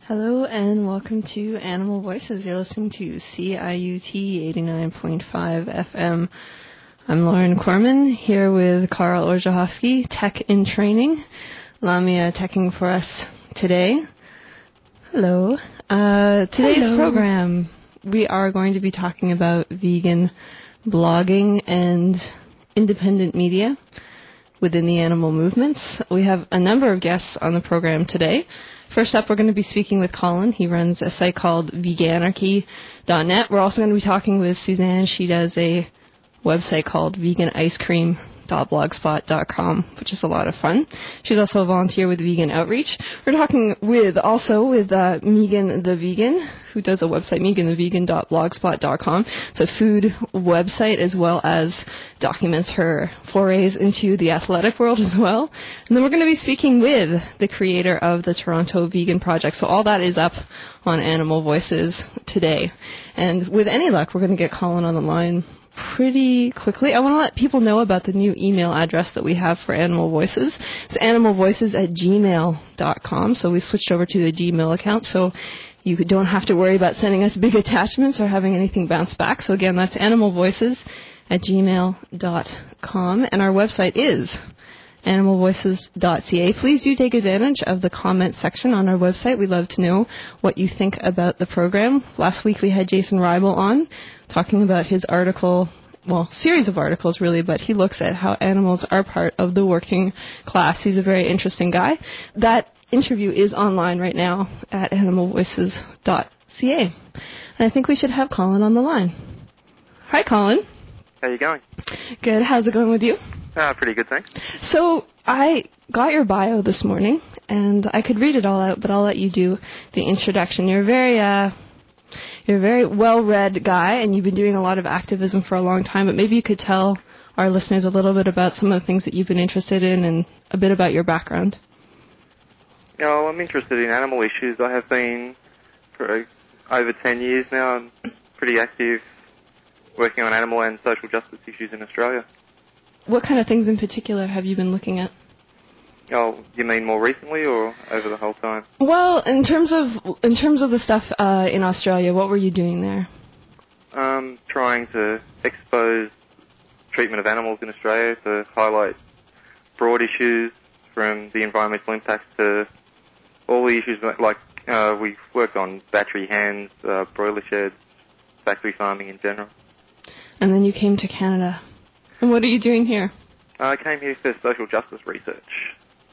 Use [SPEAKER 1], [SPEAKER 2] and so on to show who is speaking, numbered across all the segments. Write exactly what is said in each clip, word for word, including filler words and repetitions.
[SPEAKER 1] Hello and welcome to Animal Voices. You're listening to C I U T eighty-nine point five F M. I'm Lauren Corman here with Carl Orzechowski, Tech in Training. Lamia teching for us today. Hello. Uh, today's
[SPEAKER 2] Hello.
[SPEAKER 1] program, we are going to be talking about vegan blogging and independent media within the animal movements. We have a number of guests on the program today. First up, we're going to be speaking with Colin. He runs a site called veganarchy dot net. We're also going to be talking with Suzanne. She does a website called vegan ice cream dot blogspot dot com, which is a lot of fun. She's also a volunteer with Vegan Outreach. We're talking with also with uh, Megan the Vegan, who does a website, megan the vegan dot blogspot dot com. It's a food website as well as documents her forays into the athletic world as well. And then we're going to be speaking with the creator of the Toronto Vegan Project. So all that is up on Animal Voices today. And with any luck, we're going to get Colin on the line pretty quickly. I want to let people know about the new email address that we have for Animal Voices. It's animal voices at gmail dot com. So we switched over to the Gmail account, so you don't have to worry about sending us big attachments or having anything bounce back. So again, that's animal voices at gmail dot com. And our website is animal voices dot c a. Please do take advantage of the comment section on our website. We'd love to know what you think about the program. Last week we had Jason Reibel on talking about his article, well, series of articles really, but he looks at how animals are part of the working class. He's a very interesting guy. That interview is online right now at animal voices dot c a. And I think we should have Colin on the line. Hi, Colin.
[SPEAKER 3] How you going?
[SPEAKER 1] Good. How's it going with you?
[SPEAKER 3] Uh, pretty good, thanks.
[SPEAKER 1] So I got your bio this morning, and I could read it all out, but I'll let you do the introduction. You're a very, uh, you're a very well-read guy, and you've been doing a lot of activism for a long time, but maybe you could tell our listeners a little bit about some of the things that you've been interested in and a bit about your background.
[SPEAKER 3] Yeah, well, I'm interested in animal issues. I have been for over ten years now. I'm pretty active working on animal and social justice issues in Australia.
[SPEAKER 1] What kind of things in particular have you been looking at?
[SPEAKER 3] Oh, you mean more recently or over the whole time?
[SPEAKER 1] Well, in terms of in terms of the stuff uh, in Australia, what were you doing there?
[SPEAKER 3] Um, trying to expose treatment of animals in Australia, to highlight broad issues from the environmental impacts to all the issues like uh, we've worked on battery hens, uh, broiler sheds, factory farming in general.
[SPEAKER 1] And then you came to Canada. And what are you doing here?
[SPEAKER 3] I came here for social justice research.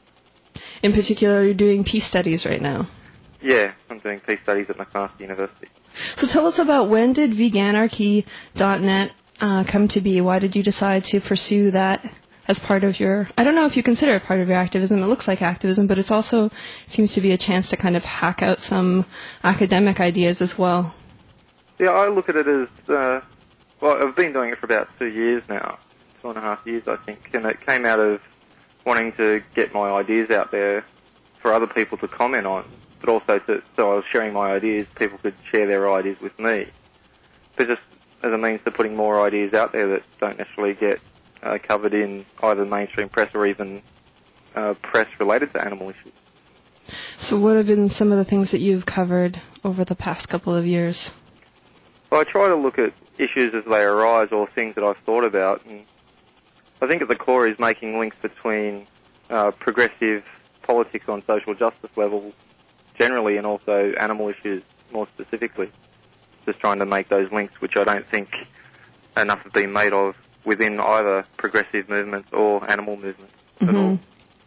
[SPEAKER 1] In particular, you're doing peace studies right now.
[SPEAKER 3] Yeah, I'm doing peace studies at McMaster University.
[SPEAKER 1] So tell us about, when did veganarchy dot net uh, come to be? Why did you decide to pursue that as part of your, I don't know if you consider it part of your activism. It looks like activism, but it's also seems to be a chance to kind of hack out some academic ideas as well.
[SPEAKER 3] Yeah, I look at it as, uh, well, I've been doing it for about two years now, two and a half years, I think, and it came out of wanting to get my ideas out there for other people to comment on, but also to, so I was sharing my ideas, people could share their ideas with me. But just as a means to putting more ideas out there that don't necessarily get uh, covered in either mainstream press or even uh, press related to animal issues.
[SPEAKER 1] So what have been some of the things that you've covered over the past couple of years?
[SPEAKER 3] Well, I try to look at issues as they arise or things that I've thought about, and I think at the core is making links between uh, progressive politics on social justice levels generally and also animal issues more specifically. Just trying to make those links, which I don't think enough have been made of within either progressive movements or animal movements
[SPEAKER 1] Mm-hmm.
[SPEAKER 3] at all.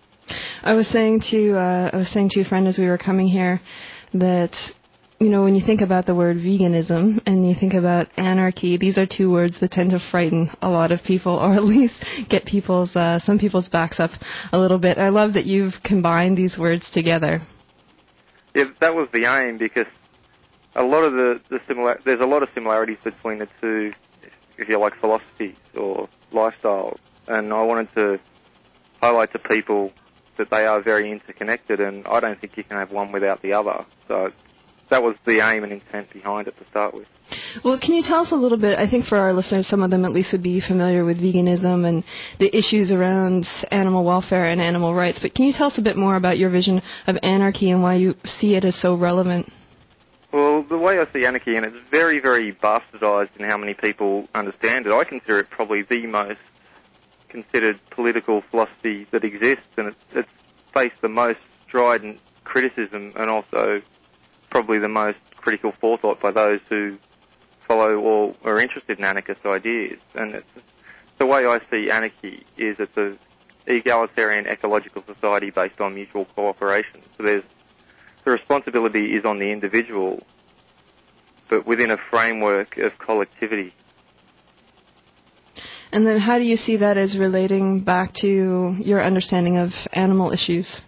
[SPEAKER 1] I was saying to uh, I was saying to a friend as we were coming here that, you know, when you think about the word veganism and you think about anarchy, these are two words that tend to frighten a lot of people, or at least get people's uh, some people's backs up a little bit. I love that you've combined these words together.
[SPEAKER 3] Yeah, that was the aim, because a lot of the, the similar there's a lot of similarities between the two, if you like, philosophies or lifestyles, and I wanted to highlight to people that they are very interconnected, and I don't think you can have one without the other. So that was the aim and intent behind it to start with.
[SPEAKER 1] Well, can you tell us a little bit, I think for our listeners, some of them at least would be familiar with veganism and the issues around animal welfare and animal rights, but can you tell us a bit more about your vision of anarchy and why you see it as so relevant?
[SPEAKER 3] Well, the way I see anarchy, and it's very, very bastardized in how many people understand it, I consider it probably the most considered political philosophy that exists, and it's, it's faced the most strident criticism and also probably the most critical forethought by those who follow or are interested in anarchist ideas. And it's, the way I see anarchy is it's an egalitarian ecological society based on mutual cooperation. So there's the responsibility is on the individual, but within a framework of collectivity.
[SPEAKER 1] And then how do you see that as relating back to your understanding of animal issues?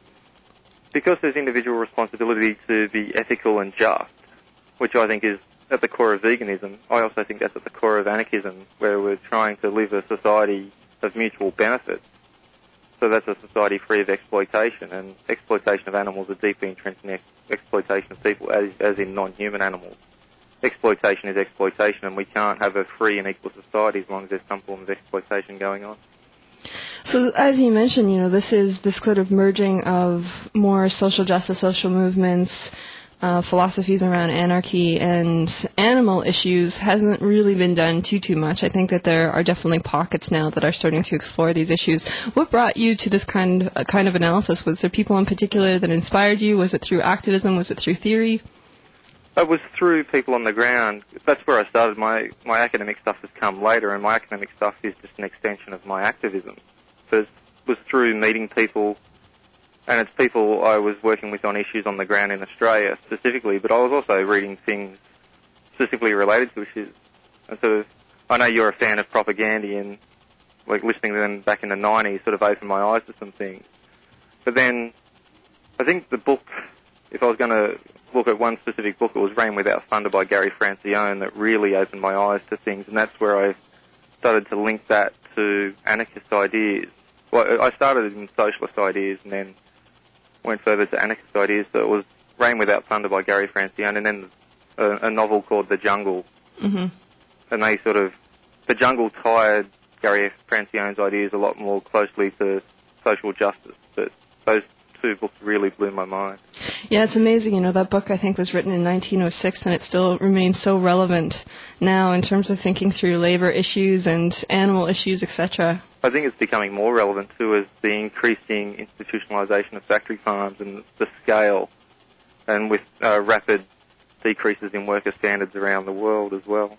[SPEAKER 3] Because there's individual responsibility to be ethical and just, which I think is at the core of veganism, I also think that's at the core of anarchism, where we're trying to live a society of mutual benefit. So that's a society free of exploitation, and exploitation of animals are deeply entrenched in ex- exploitation of people, as, as in non-human animals. Exploitation is exploitation, and we can't have a free and equal society as long as there's some form of exploitation going on.
[SPEAKER 1] So as you mentioned, you know, this is this sort of merging of more social justice, social movements, uh, philosophies around anarchy and animal issues hasn't really been done too, too much. I think that there are definitely pockets now that are starting to explore these issues. What brought you to this kind, uh, kind of analysis? Was there people in particular that inspired you? Was it through activism? Was it through theory?
[SPEAKER 3] It was through people on the ground. That's where I started. My, my academic stuff has come later, and my academic stuff is just an extension of my activism. But it was through meeting people, and it's people I was working with on issues on the ground in Australia specifically, but I was also reading things specifically related to issues. And sort of, I know you're a fan of Propaganda, and like listening to them back in the nineties sort of opened my eyes to some things. But then I think the book, if I was going to look at one specific book, it was Rain Without Thunder by Gary Francione that really opened my eyes to things, and that's where I started to link that to anarchist ideas. Well, I started in socialist ideas and then went further to anarchist ideas. So it was Rain Without Thunder by Gary Francione, and then a, a novel called The Jungle. Mm-hmm. And they sort of, The Jungle tied Gary Francione's ideas a lot more closely to social justice. But those two books really blew my mind.
[SPEAKER 1] Yeah, it's amazing. You know, that book, I think, was written in nineteen oh six, and it still remains so relevant now in terms of thinking through labor issues and animal issues, et cetera.
[SPEAKER 3] I think it's becoming more relevant, too, as the increasing institutionalization of factory farms and the scale, and with uh, rapid decreases in worker standards around the world as well.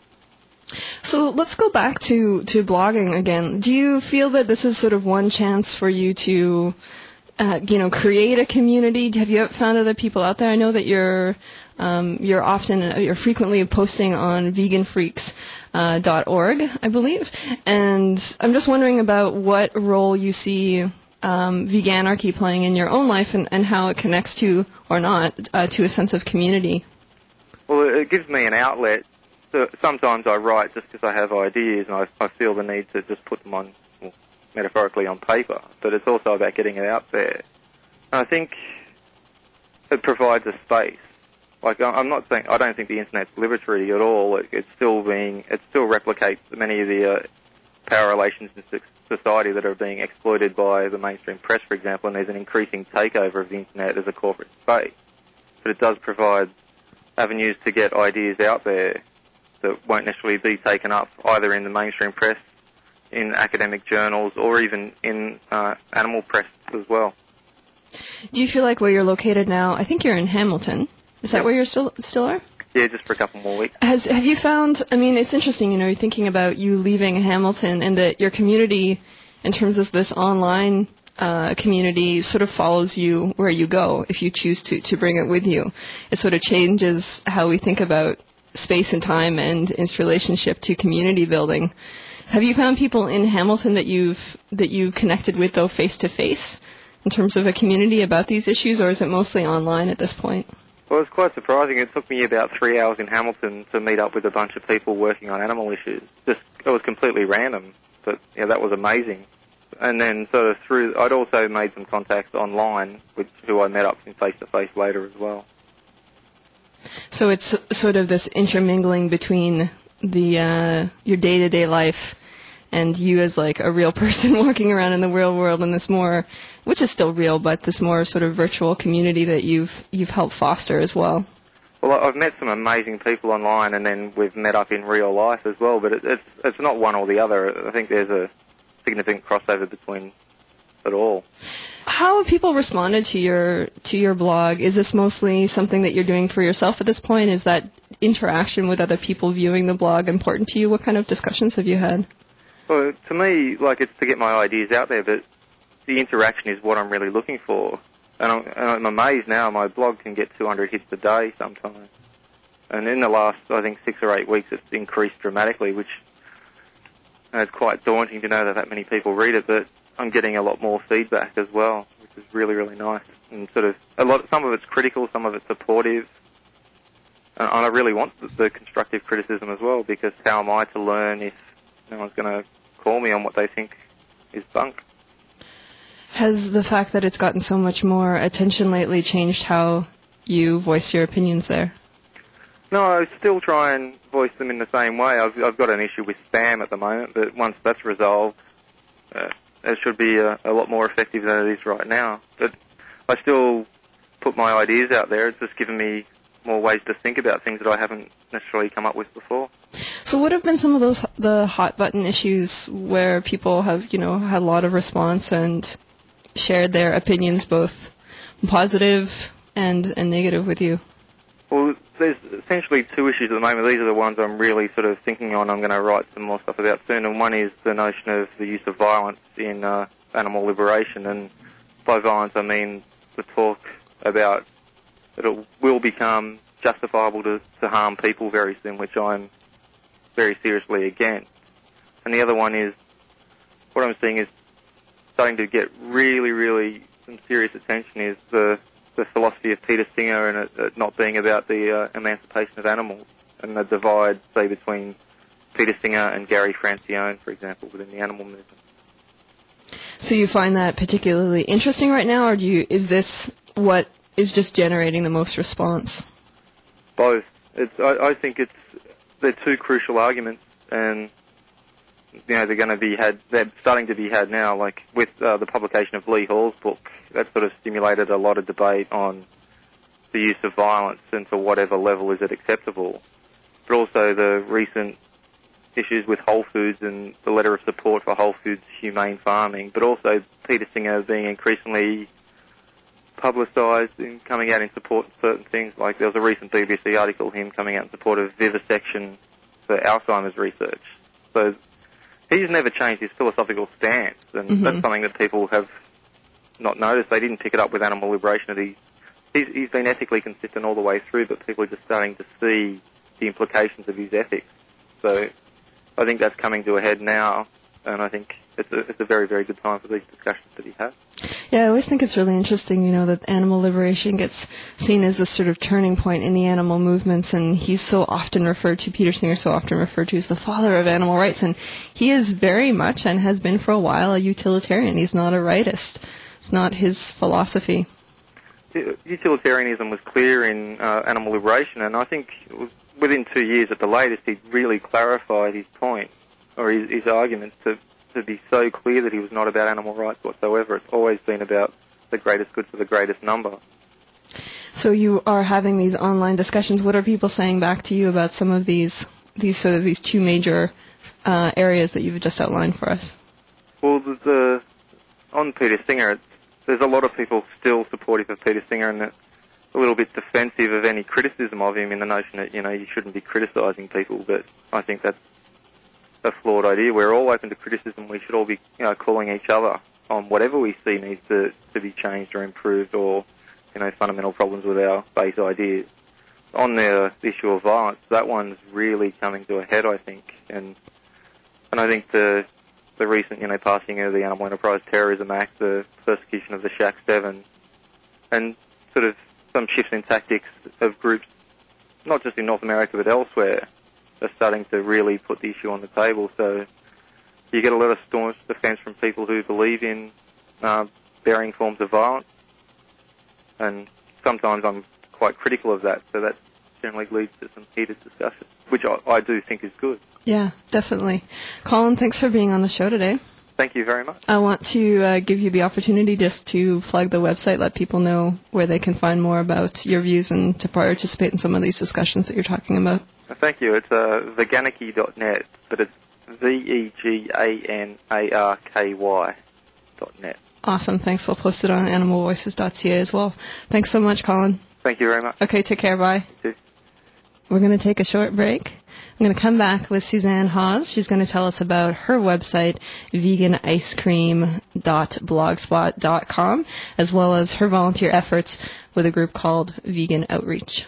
[SPEAKER 1] So let's go back to, to blogging again. Do you feel that this is sort of one chance for you to Uh, you know, create a community? Have you found other people out there? I know that you're um, you're often you're frequently posting on vegan freaks dot org, uh, I believe, and I'm just wondering about what role you see um, veganarchy playing in your own life, and, and how it connects to or not uh, to a sense of community.
[SPEAKER 3] Well, it gives me an outlet. So sometimes I write just because I have ideas, and I, I feel the need to just put them on, well, metaphorically on paper, but it's also about getting it out there. And I think it provides a space. Like, I'm not saying, I don't think the internet's liberatory at all. It, it's still being, it still replicates many of the uh, power relations in society that are being exploited by the mainstream press, for example, and there's an increasing takeover of the internet as a corporate space. But it does provide avenues to get ideas out there that won't necessarily be taken up either in the mainstream press, in academic journals, or even in uh, animal press as well.
[SPEAKER 1] Do you feel like where you're located now, I think you're in Hamilton, is that
[SPEAKER 3] yeah.
[SPEAKER 1] where you still still are?
[SPEAKER 3] Yeah, just for a couple more weeks.
[SPEAKER 1] Has Have you found, I mean, it's interesting, you know, you're thinking about you leaving Hamilton and that your community, in terms of this online uh, community, sort of follows you where you go if you choose to, to bring it with you. It sort of changes how we think about space and time and its relationship to community building. Have you found people in Hamilton that you've that you connected with, though, face-to-face in terms of a community about these issues, or is it mostly online at this point?
[SPEAKER 3] Well, it's quite surprising. It took me about three hours in Hamilton to meet up with a bunch of people working on animal issues. Just, it was completely random, but yeah, that was amazing. And then sort of through, I'd also made some contacts online, with who I met up in face-to-face later as well.
[SPEAKER 1] So it's sort of this intermingling between the uh, your day-to-day life and you as like a real person walking around in the real world, and this more, which is still real, but this more sort of virtual community that you've you've helped foster as well.
[SPEAKER 3] Well, I've met some amazing people online, and then we've met up in real life as well. But it, it's it's not one or the other. I think there's a significant crossover between it all.
[SPEAKER 1] How have people responded to your to your blog? Is this mostly something that you're doing for yourself at this point? Is that interaction with other people viewing the blog important to you? What kind of discussions have you had?
[SPEAKER 3] Well, to me, like, it's to get my ideas out there, but the interaction is what I'm really looking for. And I'm, and I'm amazed now, my blog can get two hundred hits a day sometimes. And in the last, I think, six or eight weeks, it's increased dramatically, which uh, is quite daunting to know that that many people read it, but I'm getting a lot more feedback as well, which is really, really nice. And sort of, a lot, some of it's critical, some of it's supportive. And I really want the, the constructive criticism as well, because how am I to learn if no one's going to call me on what they think is bunk?
[SPEAKER 1] Has the fact that it's gotten so much more attention lately changed how you voice your opinions there?
[SPEAKER 3] No, I still try and voice them in the same way. I've, I've got an issue with spam at the moment, but once that's resolved, uh, it should be a, a lot more effective than it is right now. But I still put my ideas out there. It's just given me more ways to think about things that I haven't necessarily come up with before.
[SPEAKER 1] So what have been some of those the hot button issues where people have, you know, had a lot of response and shared their opinions, both positive and, and negative, with you?
[SPEAKER 3] Well, there's essentially two issues at the moment. These are the ones I'm really sort of thinking on. I'm going to write some more stuff about soon. And one is the notion of the use of violence in uh, animal liberation. And by violence, I mean the talk about that it will become justifiable to, to harm people very soon, which I'm very seriously against. And the other one is, what I'm seeing is starting to get really, really some serious attention is the the philosophy of Peter Singer and it, it not being about the uh, emancipation of animals, and the divide, say, between Peter Singer and Gary Francione, for example, within the animal movement.
[SPEAKER 1] So you find that particularly interesting right now, or do you, is this what is just generating the most response?
[SPEAKER 3] Both. It's, I, I think it's they're two crucial arguments, and you know they're going to be had. They're starting to be had now. Like with uh, the publication of Lee Hall's book, that sort of stimulated a lot of debate on the use of violence and to whatever level is it acceptable. But also the recent issues with Whole Foods and the letter of support for Whole Foods humane farming, but also Peter Singer being increasingly publicised and coming out in support of certain things. Like there was a recent B B C article, him coming out in support of vivisection for Alzheimer's research. So he's never changed his philosophical stance, and mm-hmm. that's something that people have not noticed. They didn't pick it up with animal liberation. That he, he's, he's been ethically consistent all the way through, but people are just starting to see the implications of his ethics. So I think that's coming to a head now, and I think it's a, it's a very, very good time for these discussions to be had.
[SPEAKER 1] Yeah, I always think it's really interesting, you know, that animal liberation gets seen as a sort of turning point in the animal movements, and he's so often referred to, Peter Singer so often referred to as the father of animal rights, and he is very much, and has been for a while, a utilitarian. He's not a rightist. It's not his philosophy.
[SPEAKER 3] Utilitarianism was clear in uh, animal liberation, and I think it was within two years at the latest he'd really clarified his point, or his, his arguments to to be so clear that he was not about animal rights whatsoever. It's always been about the greatest good for the greatest number.
[SPEAKER 1] So you are having these online discussions. What are people saying back to you about some of these these sort of these two major uh, areas that you've just outlined for us?
[SPEAKER 3] Well, the, the on Peter Singer, it's, there's a lot of people still supportive of Peter Singer, and it's a little bit defensive of any criticism of him in the notion that, you know, you shouldn't be criticising people, but I think that's a flawed idea. We're all open to criticism. We should all be, you know, calling each other on whatever we see needs to, to be changed or improved, or, you know, fundamental problems with our base ideas. On the issue of violence, that one's really coming to a head, I think, and and I think the the recent, you know, passing of the Animal Enterprise Terrorism Act, the persecution of the Shack Seven, and sort of some shifts in tactics of groups, not just in North America but elsewhere, are starting to really put the issue on the table. So you get a lot of staunch defence from people who believe in uh, varying forms of violence, and sometimes I'm quite critical of that. So that generally leads to some heated discussion, which I, I do think is good.
[SPEAKER 1] Yeah, definitely. Colin, thanks for being on the show today.
[SPEAKER 3] Thank you very much.
[SPEAKER 1] I want to uh, give you the opportunity just to plug the website, let people know where they can find more about your views and to participate in some of these discussions that you're talking about.
[SPEAKER 3] Thank you. It's uh, veganarchy dot net, but it's V E G A N A R K Y dot net.
[SPEAKER 1] Awesome. Thanks. We'll post it on animal voices dot c a as well. Thanks so much, Colin.
[SPEAKER 3] Thank you very much.
[SPEAKER 1] Okay, take care. Bye.
[SPEAKER 3] You too.
[SPEAKER 1] We're going to take a short break. I'm going to come back with Suzanne Hawes. She's going to tell us about her website, vegan ice cream dot blogspot dot com, as well as her volunteer efforts with a group called Vegan Outreach.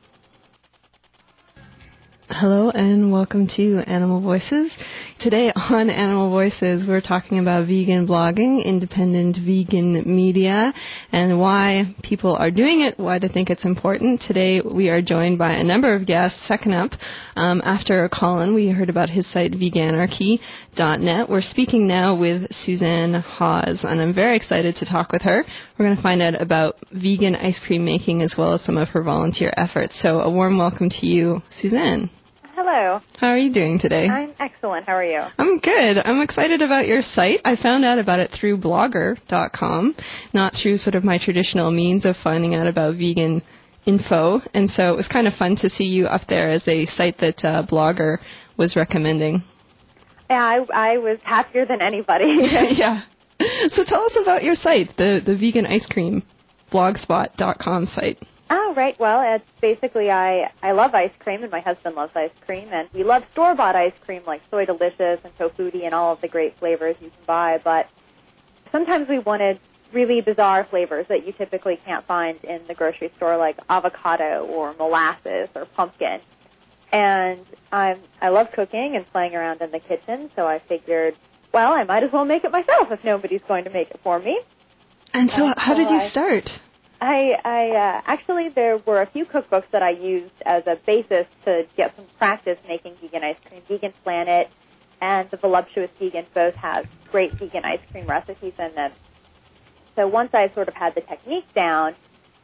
[SPEAKER 1] Hello and welcome to Animal Voices. Today on Animal Voices, we're talking about vegan blogging, independent vegan media, and why people are doing it, why they think it's important. Today we are joined by a number of guests. Second up, um, after Colin, we heard about his site, veganarchy dot net. We're speaking now with Suzanne Hawes, and I'm very excited to talk with her. We're going to find out about vegan ice cream making as well as some of her volunteer efforts. So a warm welcome to you, Suzanne.
[SPEAKER 2] Hello.
[SPEAKER 1] How are you doing today?
[SPEAKER 2] I'm excellent. How are you?
[SPEAKER 1] I'm good. I'm excited about your site. I found out about it through blogger dot com, not through sort of my traditional means of finding out about vegan info. And so it was kind of fun to see you up there as a site that uh, Blogger was recommending.
[SPEAKER 2] Yeah, I, I was happier than anybody.
[SPEAKER 1] Yeah. So tell us about your site, the, the vegan ice cream blogspot dot com site.
[SPEAKER 2] Oh, right. Well, it's basically I, I love ice cream, and my husband loves ice cream, and we love store-bought ice cream like Soy Delicious and Tofutti and all of the great flavors you can buy, but sometimes we wanted really bizarre flavors that you typically can't find in the grocery store, like avocado or molasses or pumpkin. And I'm, I love cooking and playing around in the kitchen, so I figured, well, I might as well make it myself if nobody's going to make it for me.
[SPEAKER 1] And so
[SPEAKER 2] and
[SPEAKER 1] how
[SPEAKER 2] so
[SPEAKER 1] did you
[SPEAKER 2] I,
[SPEAKER 1] start?
[SPEAKER 2] I, I uh, actually, there were a few cookbooks that I used as a basis to get some practice making vegan ice cream. Vegan Planet and The Voluptuous Vegan both have great vegan ice cream recipes in them. So once I sort of had the technique down,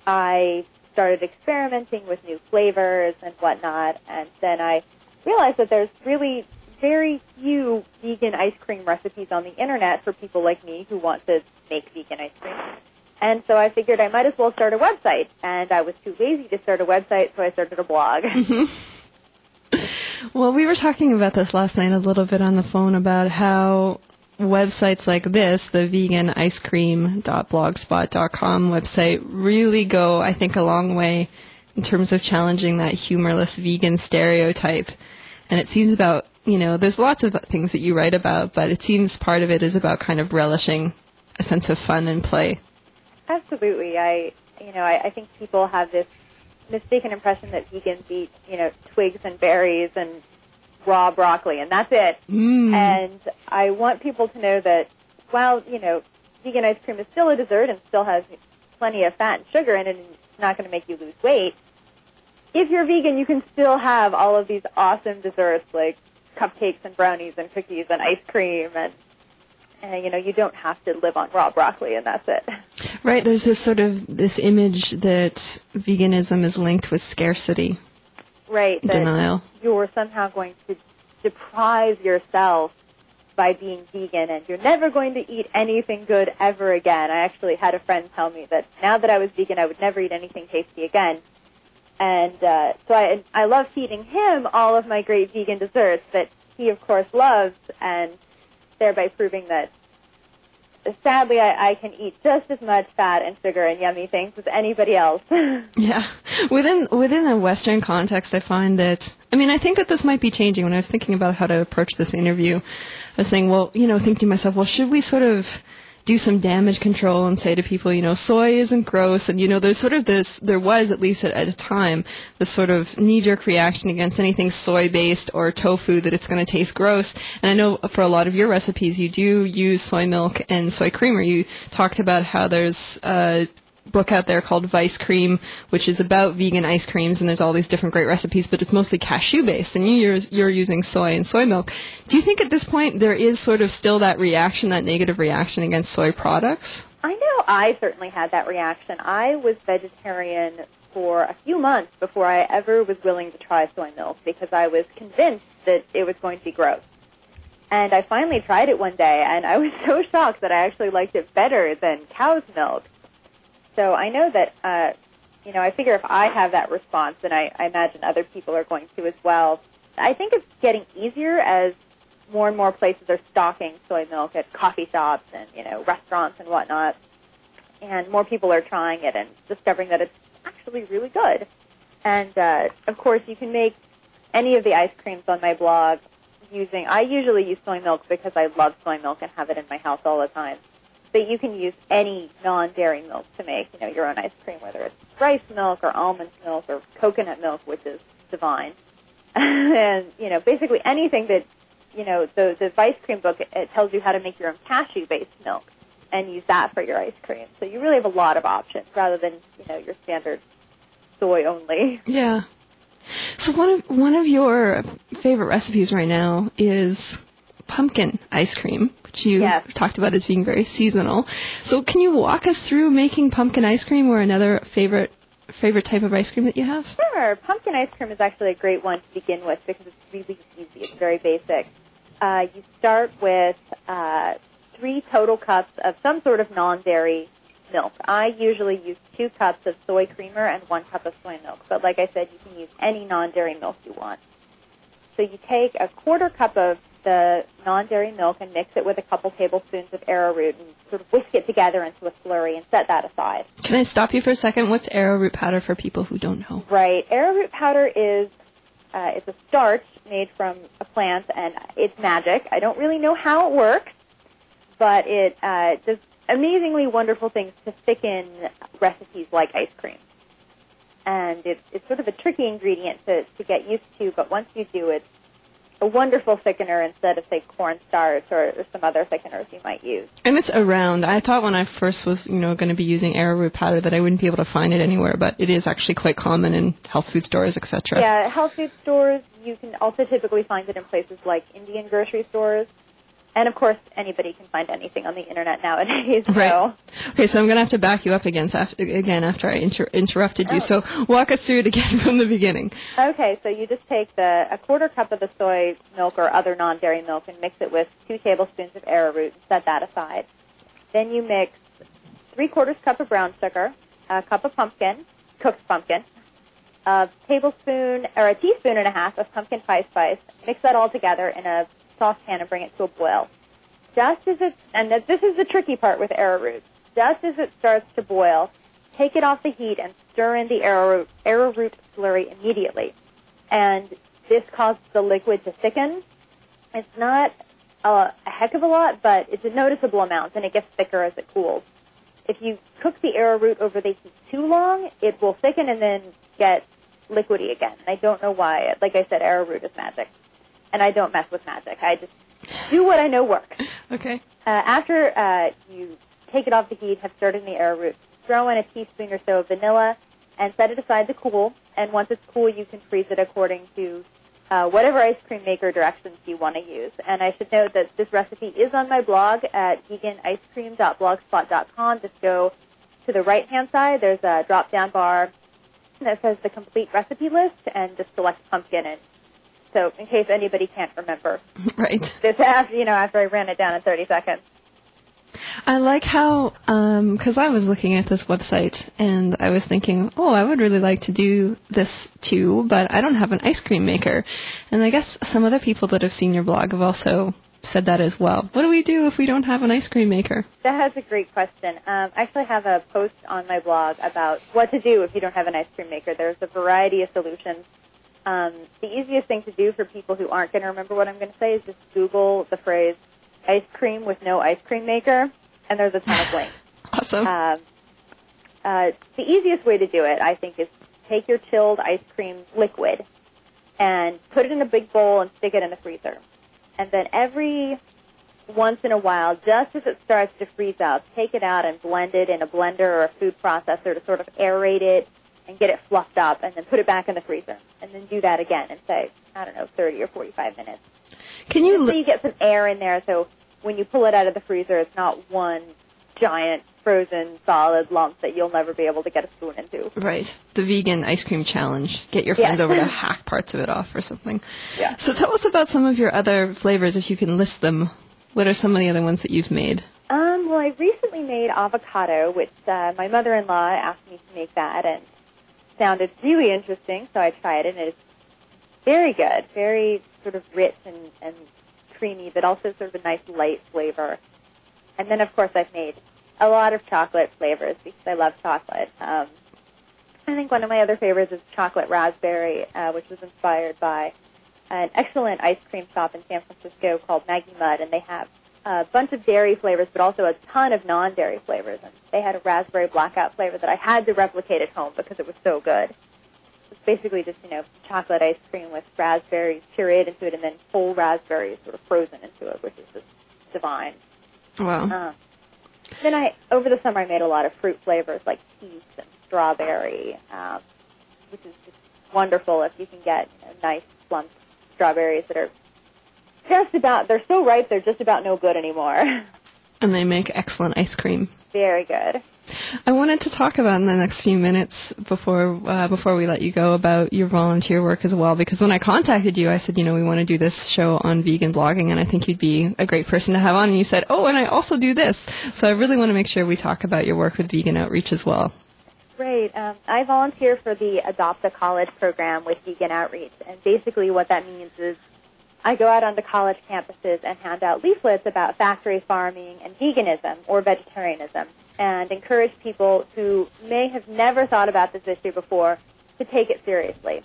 [SPEAKER 2] I started experimenting with new flavors and whatnot, and then I realized that there's really very few vegan ice cream recipes on the internet for people like me who want to make vegan ice cream. And so I figured I might as well start a website, and I was too lazy to start a website, so I started a blog.
[SPEAKER 1] Mm-hmm. Well, we were talking about this last night a little bit on the phone about how websites like this, the vegan ice cream dot blogspot dot com website, really go, I think, a long way in terms of challenging that humorless vegan stereotype. And it seems about, you know, there's lots of things that you write about, but it seems part of it is about kind of relishing a sense of fun and play.
[SPEAKER 2] Absolutely. I, you know, I, I think people have this mistaken impression that vegans eat, you know, twigs and berries and raw broccoli, and that's it.
[SPEAKER 1] Mm.
[SPEAKER 2] And I want people to know that while, you know, vegan ice cream is still a dessert and still has plenty of fat and sugar in it and it's not going to make you lose weight, if you're vegan, you can still have all of these awesome desserts like cupcakes and brownies and cookies and ice cream, and, and you know, you don't have to live on raw broccoli, and that's it.
[SPEAKER 1] Right, there's this sort of, this image that veganism is linked with scarcity.
[SPEAKER 2] Right. That
[SPEAKER 1] denial.
[SPEAKER 2] You're somehow going to deprive yourself by being vegan, and you're never going to eat anything good ever again. I actually had a friend tell me that now that I was vegan, I would never eat anything tasty again. And uh, so I, I love feeding him all of my great vegan desserts that he, of course, loves, and thereby proving that, sadly, I, I can eat just as much fat and sugar and yummy things as anybody else.
[SPEAKER 1] Yeah. Within within a Western context, I find that, I mean, I think that this might be changing. When I was thinking about how to approach this interview, I was saying, well, you know, thinking to myself, well, should we sort of do some damage control and say to people, you know, soy isn't gross, and, you know, there's sort of this, there was at least at, at a time, this sort of knee-jerk reaction against anything soy-based or tofu that it's going to taste gross. And I know for a lot of your recipes, you do use soy milk and soy creamer. You talked about how there's a book out there called Vice Cream, which is about vegan ice creams, and there's all these different great recipes, but it's mostly cashew-based, and you, you're, you're using soy and soy milk. Do you think at this point there is sort of still that reaction, that negative reaction against soy products?
[SPEAKER 2] I know I certainly had that reaction. I was vegetarian for a few months before I ever was willing to try soy milk because I was convinced that it was going to be gross. And I finally tried it one day, and I was so shocked that I actually liked it better than cow's milk. So I know that, uh, you know, I figure if I have that response, then I, I imagine other people are going to as well. I think it's getting easier as more and more places are stocking soy milk at coffee shops and, you know, restaurants and whatnot. And more people are trying it and discovering that it's actually really good. And, uh, of course, you can make any of the ice creams on my blog using, I usually use soy milk because I love soy milk and have it in my house all the time. But you can use any non-dairy milk to make, you know, your own ice cream, whether it's rice milk or almond milk or coconut milk, which is divine. And, you know, basically anything that, you know, the, the ice cream book, it, it tells you how to make your own cashew-based milk and use that for your ice cream. So you really have a lot of options rather than, you know, your standard soy only.
[SPEAKER 1] Yeah. So one of one of your favorite recipes right now is pumpkin ice cream, which you
[SPEAKER 2] Yes.
[SPEAKER 1] talked about as being very seasonal. So can you walk us through making pumpkin ice cream, or another favorite favorite type of ice cream that you have?
[SPEAKER 2] Sure. Pumpkin ice cream is actually a great one to begin with because it's really easy. It's very basic. Uh, you start with uh, three total cups of some sort of non-dairy milk. I usually use two cups of soy creamer and one cup of soy milk. But like I said, you can use any non-dairy milk you want. So you take a quarter cup of the non-dairy milk and mix it with a couple tablespoons of arrowroot and sort of whisk it together into a slurry and set that aside.
[SPEAKER 1] Can I stop you for a second? What's arrowroot powder for people who don't know?
[SPEAKER 2] Right. Arrowroot powder is uh, it's a starch made from a plant, and it's magic. I don't really know how it works, but it uh, does amazingly wonderful things to thicken recipes like ice cream. And it's, it's sort of a tricky ingredient to, to get used to, but once you do, it's a wonderful thickener instead of, say, cornstarch or, or some other thickeners you might use.
[SPEAKER 1] And it's around. I thought when I first was, you know, going to be using arrowroot powder that I wouldn't be able to find it anywhere, but it is actually quite common in health food stores, et cetera.
[SPEAKER 2] Yeah, health food stores, you can also typically find it in places like Indian grocery stores. And, of course, anybody can find anything on the Internet nowadays. So.
[SPEAKER 1] Right. Okay, so I'm going to have to back you up again, after, again after I inter- interrupted you.
[SPEAKER 2] Oh.
[SPEAKER 1] So walk us through it again from the beginning.
[SPEAKER 2] Okay, so you just take the a quarter cup of the soy milk or other non-dairy milk and mix it with two tablespoons of arrowroot and set that aside. Then you mix three-quarters cup of brown sugar, a cup of pumpkin, cooked pumpkin, a tablespoon or a teaspoon and a half of pumpkin pie spice. Mix that all together in a saucepan and bring it to a boil. Just as it, and this is the tricky part with arrowroot, just as it starts to boil, take it off the heat and stir in the arrowroot, arrowroot slurry immediately. And this causes the liquid to thicken. It's not a, a heck of a lot, but it's a noticeable amount, and it gets thicker as it cools. If you cook the arrowroot over the heat too long, it will thicken and then get liquidy again. I don't know why. Like I said, arrowroot is magic. And I don't mess with magic. I just do what I know works.
[SPEAKER 1] Okay.
[SPEAKER 2] Uh, after uh, you take it off the heat, have stirred in the arrowroot, throw in a teaspoon or so of vanilla, and set it aside to cool. And once it's cool, you can freeze it according to uh, whatever ice cream maker directions you want to use. And I should note that this recipe is on my blog at vegan ice cream dot blogspot dot com. Just go to the right-hand side. There's a drop-down bar that says the complete recipe list, and just select pumpkin and so in case anybody can't remember.
[SPEAKER 1] Right.
[SPEAKER 2] This after, you know, after I ran it down in thirty seconds.
[SPEAKER 1] I like how, um, because I was looking at this website and I was thinking, oh, I would really like to do this too, but I don't have an ice cream maker. And I guess some other people that have seen your blog have also said that as well. What do we do if we don't have an ice cream maker?
[SPEAKER 2] That is a great question. Um, I actually have a post on my blog about what to do if you don't have an ice cream maker. There's a variety of solutions. Um, the easiest thing to do for people who aren't going to remember what I'm going to say is just Google the phrase ice cream with no ice cream maker, and there's a ton of links.
[SPEAKER 1] Awesome.
[SPEAKER 2] Um, uh, the easiest way to do it, I think, is take your chilled ice cream liquid and put it in a big bowl and stick it in the freezer. And then every once in a while, just as it starts to freeze out, take it out and blend it in a blender or a food processor to sort of aerate it and get it fluffed up, and then put it back in the freezer. And then do that again in, say, I don't know, thirty or forty-five minutes.
[SPEAKER 1] Can you
[SPEAKER 2] Just so you get some air in there, so when you pull it out of the freezer, it's not one giant frozen solid lump that you'll never be able to get a spoon into.
[SPEAKER 1] Right. The vegan ice cream challenge. Get your friends
[SPEAKER 2] Yeah.
[SPEAKER 1] over to hack parts of it off or something.
[SPEAKER 2] Yeah.
[SPEAKER 1] So tell us about some of your other flavors, if you can list them. What are some of the other ones that you've made?
[SPEAKER 2] Um, well, I recently made avocado, which uh, my mother-in-law asked me to make that, and sounded really interesting, so I tried it, and it's very good, very sort of rich and, and creamy, but also sort of a nice light flavor. And then, of course, I've made a lot of chocolate flavors because I love chocolate. Um, I think one of my other favorites is chocolate raspberry, uh, which was inspired by an excellent ice cream shop in San Francisco called Maggie Mudd, and they have a bunch of dairy flavors, but also a ton of non-dairy flavors. And they had a raspberry blackout flavor that I had to replicate at home because it was so good. It's basically just, you know, chocolate ice cream with raspberries pureed into it and then whole raspberries sort of frozen into it, which is just divine.
[SPEAKER 1] Wow.
[SPEAKER 2] Um, then I, over the summer, I made a lot of fruit flavors like peach and strawberry, um, which is just wonderful if you can get, you know, nice plump strawberries that are just about, they're so ripe, they're just about no good anymore.
[SPEAKER 1] And they make excellent ice cream.
[SPEAKER 2] Very good.
[SPEAKER 1] I wanted to talk about in the next few minutes before uh, before we let you go about your volunteer work as well, because when I contacted you, I said, you know, we want to do this show on vegan blogging, and I think you'd be a great person to have on. And you said, oh, and I also do this. So I really want to make sure we talk about your work with Vegan Outreach as well.
[SPEAKER 2] Great. Um, I volunteer for the Adopt a College program with Vegan Outreach, and basically what that means is I go out onto college campuses and hand out leaflets about factory farming and veganism or vegetarianism, and encourage people who may have never thought about this issue before to take it seriously.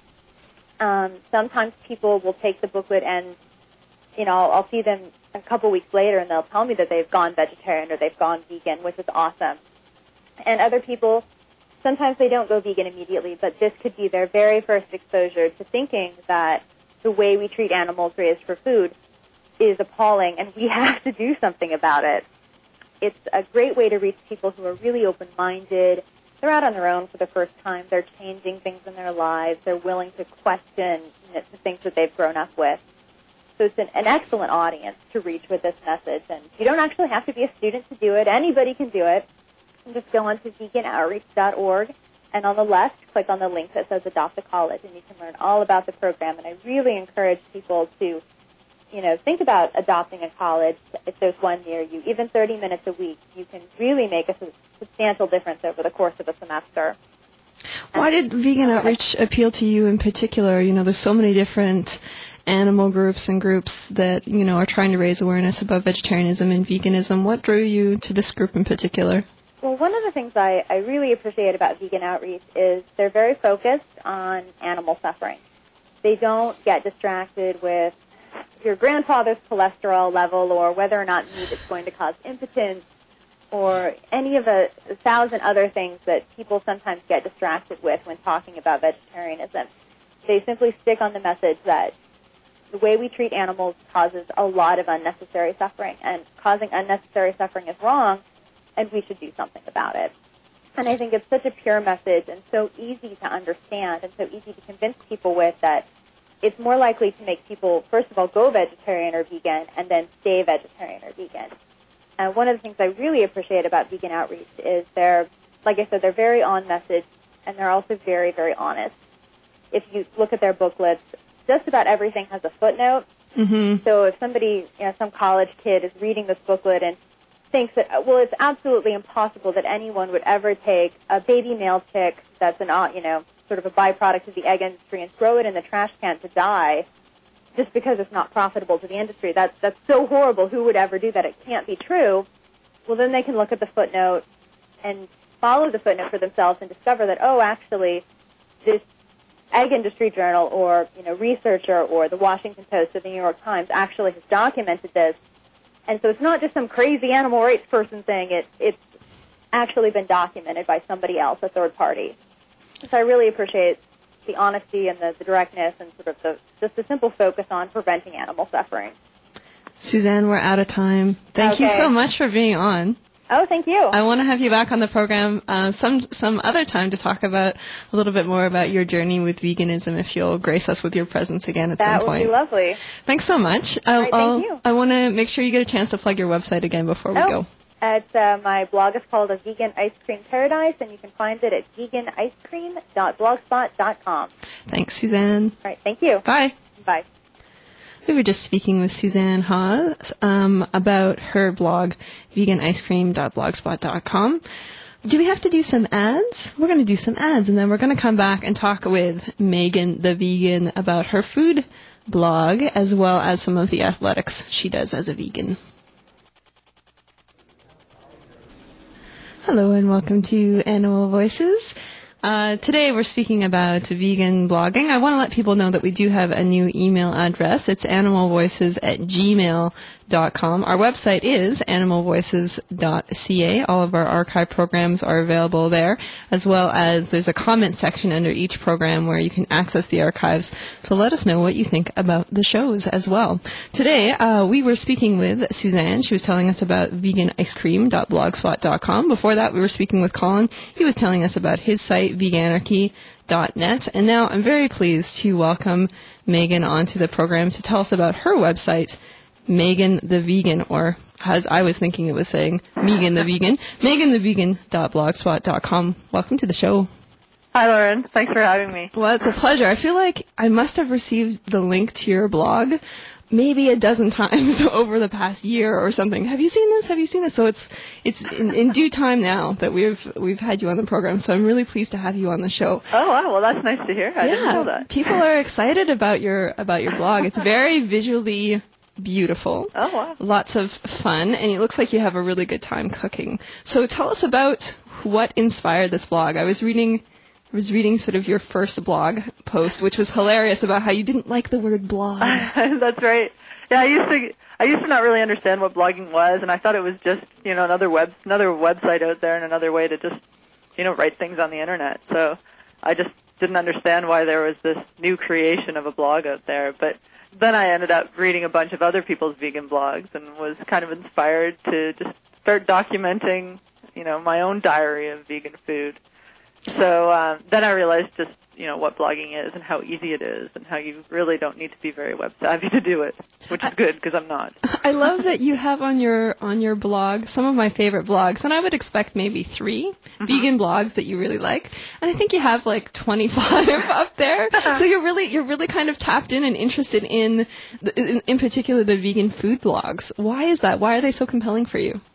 [SPEAKER 2] Um, sometimes people will take the booklet and, you know, I'll, I'll see them a couple weeks later and they'll tell me that they've gone vegetarian or they've gone vegan, which is awesome. And other people, sometimes they don't go vegan immediately, but this could be their very first exposure to thinking that the way we treat animals raised for food is appalling and we have to do something about it. It's a great way to reach people who are really open-minded. They're out on their own for the first time. They're changing things in their lives. They're willing to question, you know, the things that they've grown up with. So it's an, an excellent audience to reach with this message. And you don't actually have to be a student to do it. Anybody can do it. You just go onto vegan outreach dot org, and on the left, click on the link that says Adopt a College, and you can learn all about the program. And I really encourage people to, you know, think about adopting a college if there's one near you. Even thirty minutes a week, you can really make a substantial difference over the course of a semester.
[SPEAKER 1] Why did Vegan Outreach appeal to you in particular? You know, there's so many different animal groups and groups that, you know, are trying to raise awareness about vegetarianism and veganism. What drew you to this group in particular?
[SPEAKER 2] Well, one of the things I, I really appreciate about Vegan Outreach is they're very focused on animal suffering. They don't get distracted with your grandfather's cholesterol level or whether or not meat is going to cause impotence or any of a, a thousand other things that people sometimes get distracted with when talking about vegetarianism. They simply stick on the message that the way we treat animals causes a lot of unnecessary suffering, and causing unnecessary suffering is wrong, and we should do something about it. And I think it's such a pure message and so easy to understand and so easy to convince people with that it's more likely to make people, first of all, go vegetarian or vegan and then stay vegetarian or vegan. And one of the things I really appreciate about Vegan Outreach is they're, like I said, they're very on message and they're also very, very honest. If you look at their booklets, just about everything has a footnote.
[SPEAKER 1] Mm-hmm.
[SPEAKER 2] So if somebody, you know, some college kid is reading this booklet and thinks that, well, it's absolutely impossible that anyone would ever take a baby male chick that's an, you know, sort of a byproduct of the egg industry and throw it in the trash can to die just because it's not profitable to the industry. That's, that's so horrible. Who would ever do that? It can't be true. Well, then they can look at the footnote and follow the footnote for themselves and discover that, oh, actually, this egg industry journal or, you know, researcher or the Washington Post or the New York Times actually has documented this. And so it's not just some crazy animal rights person saying it. It's actually been documented by somebody else, a third party. So I really appreciate the honesty and the, the directness and sort of the just the simple focus on preventing animal suffering.
[SPEAKER 1] Suzanne, we're out of time. Thank
[SPEAKER 2] okay.
[SPEAKER 1] you so much for being on.
[SPEAKER 2] Oh, thank you.
[SPEAKER 1] I want to have you back on the program uh, some some other time to talk about a little bit more about your journey with veganism, if you'll grace us with your presence again at
[SPEAKER 2] that
[SPEAKER 1] some point.
[SPEAKER 2] That would be lovely.
[SPEAKER 1] Thanks so much. I'll,
[SPEAKER 2] All right, thank
[SPEAKER 1] I'll,
[SPEAKER 2] you.
[SPEAKER 1] I want to make sure you get a chance to plug your website again before we
[SPEAKER 2] oh,
[SPEAKER 1] go.
[SPEAKER 2] It's, uh, my blog is called A Vegan Ice Cream Paradise, and you can find it at vegan ice cream dot blogspot dot com.
[SPEAKER 1] Thanks, Suzanne.
[SPEAKER 2] All right, thank you.
[SPEAKER 1] Bye.
[SPEAKER 2] Bye.
[SPEAKER 1] We were just speaking with Suzanne Haas um, about her blog, vegan ice cream dot blogspot dot com. Do we have to do some ads? We're going to do some ads, and then we're going to come back and talk with Megan the Vegan about her food blog, as well as some of the athletics she does as a vegan. Hello and welcome to Animal Voices. Uh, today we're speaking about vegan blogging. I want to let people know that we do have a new email address. It's animalvoices at gmail dot com. Our website is animal voices dot c a. All of our archive programs are available there, as well as there's a comment section under each program where you can access the archives. So let us know what you think about the shows as well. Today uh, we were speaking with Suzanne. She was telling us about vegan ice cream dot blogspot dot com. Before that we were speaking with Colin. He was telling us about his site, veganarchy dot net. And now I'm very pleased to welcome Megan onto the program to tell us about her website, Megan the Vegan, or as I was thinking it was saying, Megan the Vegan, megan the vegan dot blogspot dot com. Welcome to the show.
[SPEAKER 4] Hi, Lauren. Thanks for having me.
[SPEAKER 1] Well, it's a pleasure. I feel like I must have received the link to your blog maybe a dozen times over the past year or something. Have you seen this? Have you seen this? So it's it's in, in due time now that we've we've had you on the program. So I'm really pleased to have you on the show.
[SPEAKER 4] Oh wow, well that's nice to hear. I
[SPEAKER 1] yeah,
[SPEAKER 4] didn't know that.
[SPEAKER 1] People are excited about your about your blog. It's very visually beautiful.
[SPEAKER 4] Oh wow.
[SPEAKER 1] Lots of fun, and it looks like you have a really good time cooking. So tell us about what inspired this blog. I was reading I was reading sort of your first blog post, which was hilarious, about how you didn't like the word blog.
[SPEAKER 4] That's right. Yeah, I used to I used to not really understand what blogging was, and I thought it was just, you know, another web another website out there and another way to just, you know, write things on the internet. So I just didn't understand why there was this new creation of a blog out there. But then I ended up reading a bunch of other people's vegan blogs and was kind of inspired to just start documenting, you know, my own diary of vegan food. So um, then I realized just, you know, what blogging is and how easy it is and how you really don't need to be very web savvy to do it, which is good because I'm not.
[SPEAKER 1] I love that you have on your on your blog some of my favorite blogs, and I would expect maybe three mm-hmm. vegan blogs that you really like, and I think you have like twenty-five up there. So you're really you're really kind of tapped in and interested in, the, in in particular the vegan food blogs. Why is that? Why are they so compelling for you?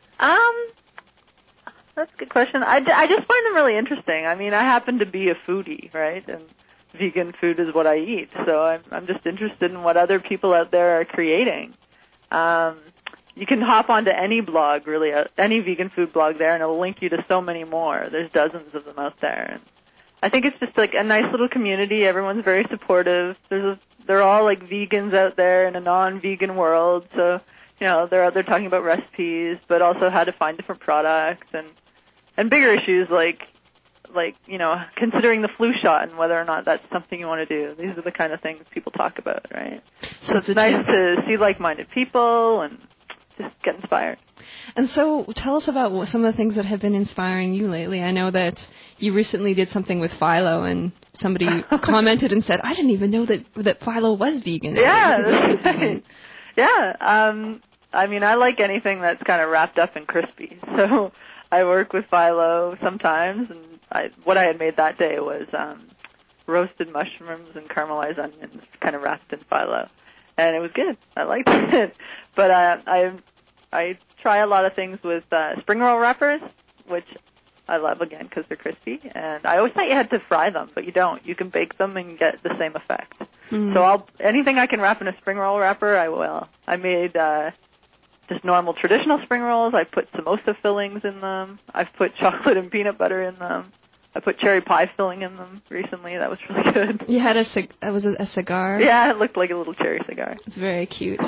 [SPEAKER 4] Um. That's a good question. I, I just find them really interesting. I mean, I happen to be a foodie, right? And vegan food is what I eat. So I'm, I'm just interested in what other people out there are creating. Um, you can hop onto any blog, really, uh, any vegan food blog there, and it'll link you to so many more. There's dozens of them out there. And I think it's just like a nice little community. Everyone's very supportive. There's a, they're all like vegans out there in a non-vegan world. So, you know, they're they're talking about recipes, but also how to find different products and and bigger issues like like you know considering the flu shot and whether or not that's something you want to do. These are the kind of things people talk about, right? So, so it's, it's nice to see like-minded people and just get inspired.
[SPEAKER 1] And so tell us about some of the things that have been inspiring you lately. I know that you recently did something with Philo, and somebody commented and said, I didn't even know that that Philo was vegan.
[SPEAKER 4] Yeah, that's right. Yeah. Um, I mean, I like anything that's kind of wrapped up and crispy. So I work with Philo sometimes, and I, what I had made that day was um, roasted mushrooms and caramelized onions kind of wrapped in Philo. And it was good. I liked it. But uh, I I try a lot of things with uh, spring roll wrappers, which I love, again, because they're crispy. And I always thought you had to fry them, but you don't. You can bake them and get the same effect. Mm. So I'll anything I can wrap in a spring roll wrapper, I will. I made uh, just normal traditional spring rolls. I put samosa fillings in them. I've put chocolate and peanut butter in them. I put cherry pie filling in them recently. That was really good.
[SPEAKER 1] You had a cig- was it a cigar?
[SPEAKER 4] Yeah, it looked like a little cherry cigar.
[SPEAKER 1] It's very cute.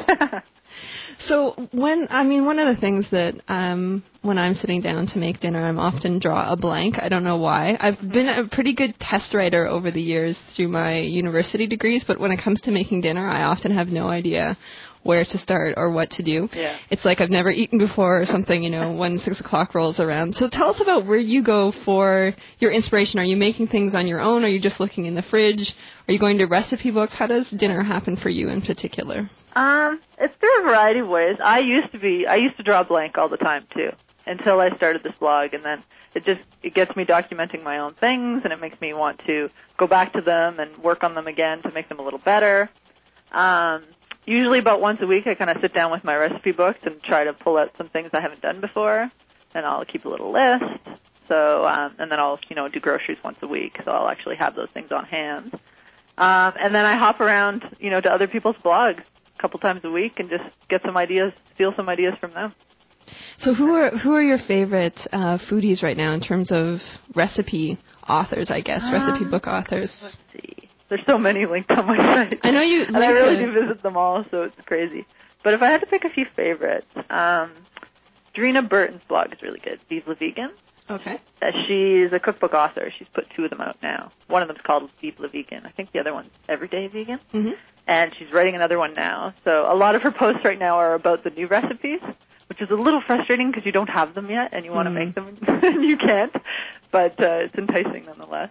[SPEAKER 1] So when, I mean, one of the things that um, when I'm sitting down to make dinner, I'm often draw a blank. I don't know why. I've been a pretty good test writer over the years through my university degrees, but when it comes to making dinner, I often have no idea where to start or what to do.
[SPEAKER 4] Yeah.
[SPEAKER 1] It's like I've never eaten before or something, you know, when six o'clock rolls around. So tell us about where you go for your inspiration. Are you making things on your own? Are you just looking in the fridge? Are you going to recipe books? How does dinner happen for you in particular?
[SPEAKER 4] Um, it's through a variety of ways. I used to be, I used to draw blank all the time too, until I started this blog, and then it just, it gets me documenting my own things, and it makes me want to go back to them and work on them again to make them a little better. Um, usually about once a week I kind of sit down with my recipe books and try to pull out some things I haven't done before, and I'll keep a little list. So, um, and then I'll, you know, do groceries once a week, so I'll actually have those things on hand. Um, and then I hop around, you know, to other people's blogs a couple times a week and just get some ideas, steal some ideas from them.
[SPEAKER 1] So who are who are your favorite uh, foodies right now in terms of recipe authors, I guess, um, recipe book authors?
[SPEAKER 4] Let's see. There's so many linked on my site.
[SPEAKER 1] I know you.
[SPEAKER 4] And I really to... do visit them all, so it's crazy. But if I had to pick a few favorites, um, Drina Burton's blog is really good. Vive la Vegan.
[SPEAKER 1] Okay.
[SPEAKER 4] Uh, she's a cookbook author. She's put two of them out now. One of them's called Vive la Vegan. I think the other one's Everyday Vegan.
[SPEAKER 1] Mm-hmm. And
[SPEAKER 4] she's writing another one now. So a lot of her posts right now are about the new recipes, which is a little frustrating because you don't have them yet and you want to
[SPEAKER 1] mm.
[SPEAKER 4] make them and you can't. But uh, it's enticing nonetheless.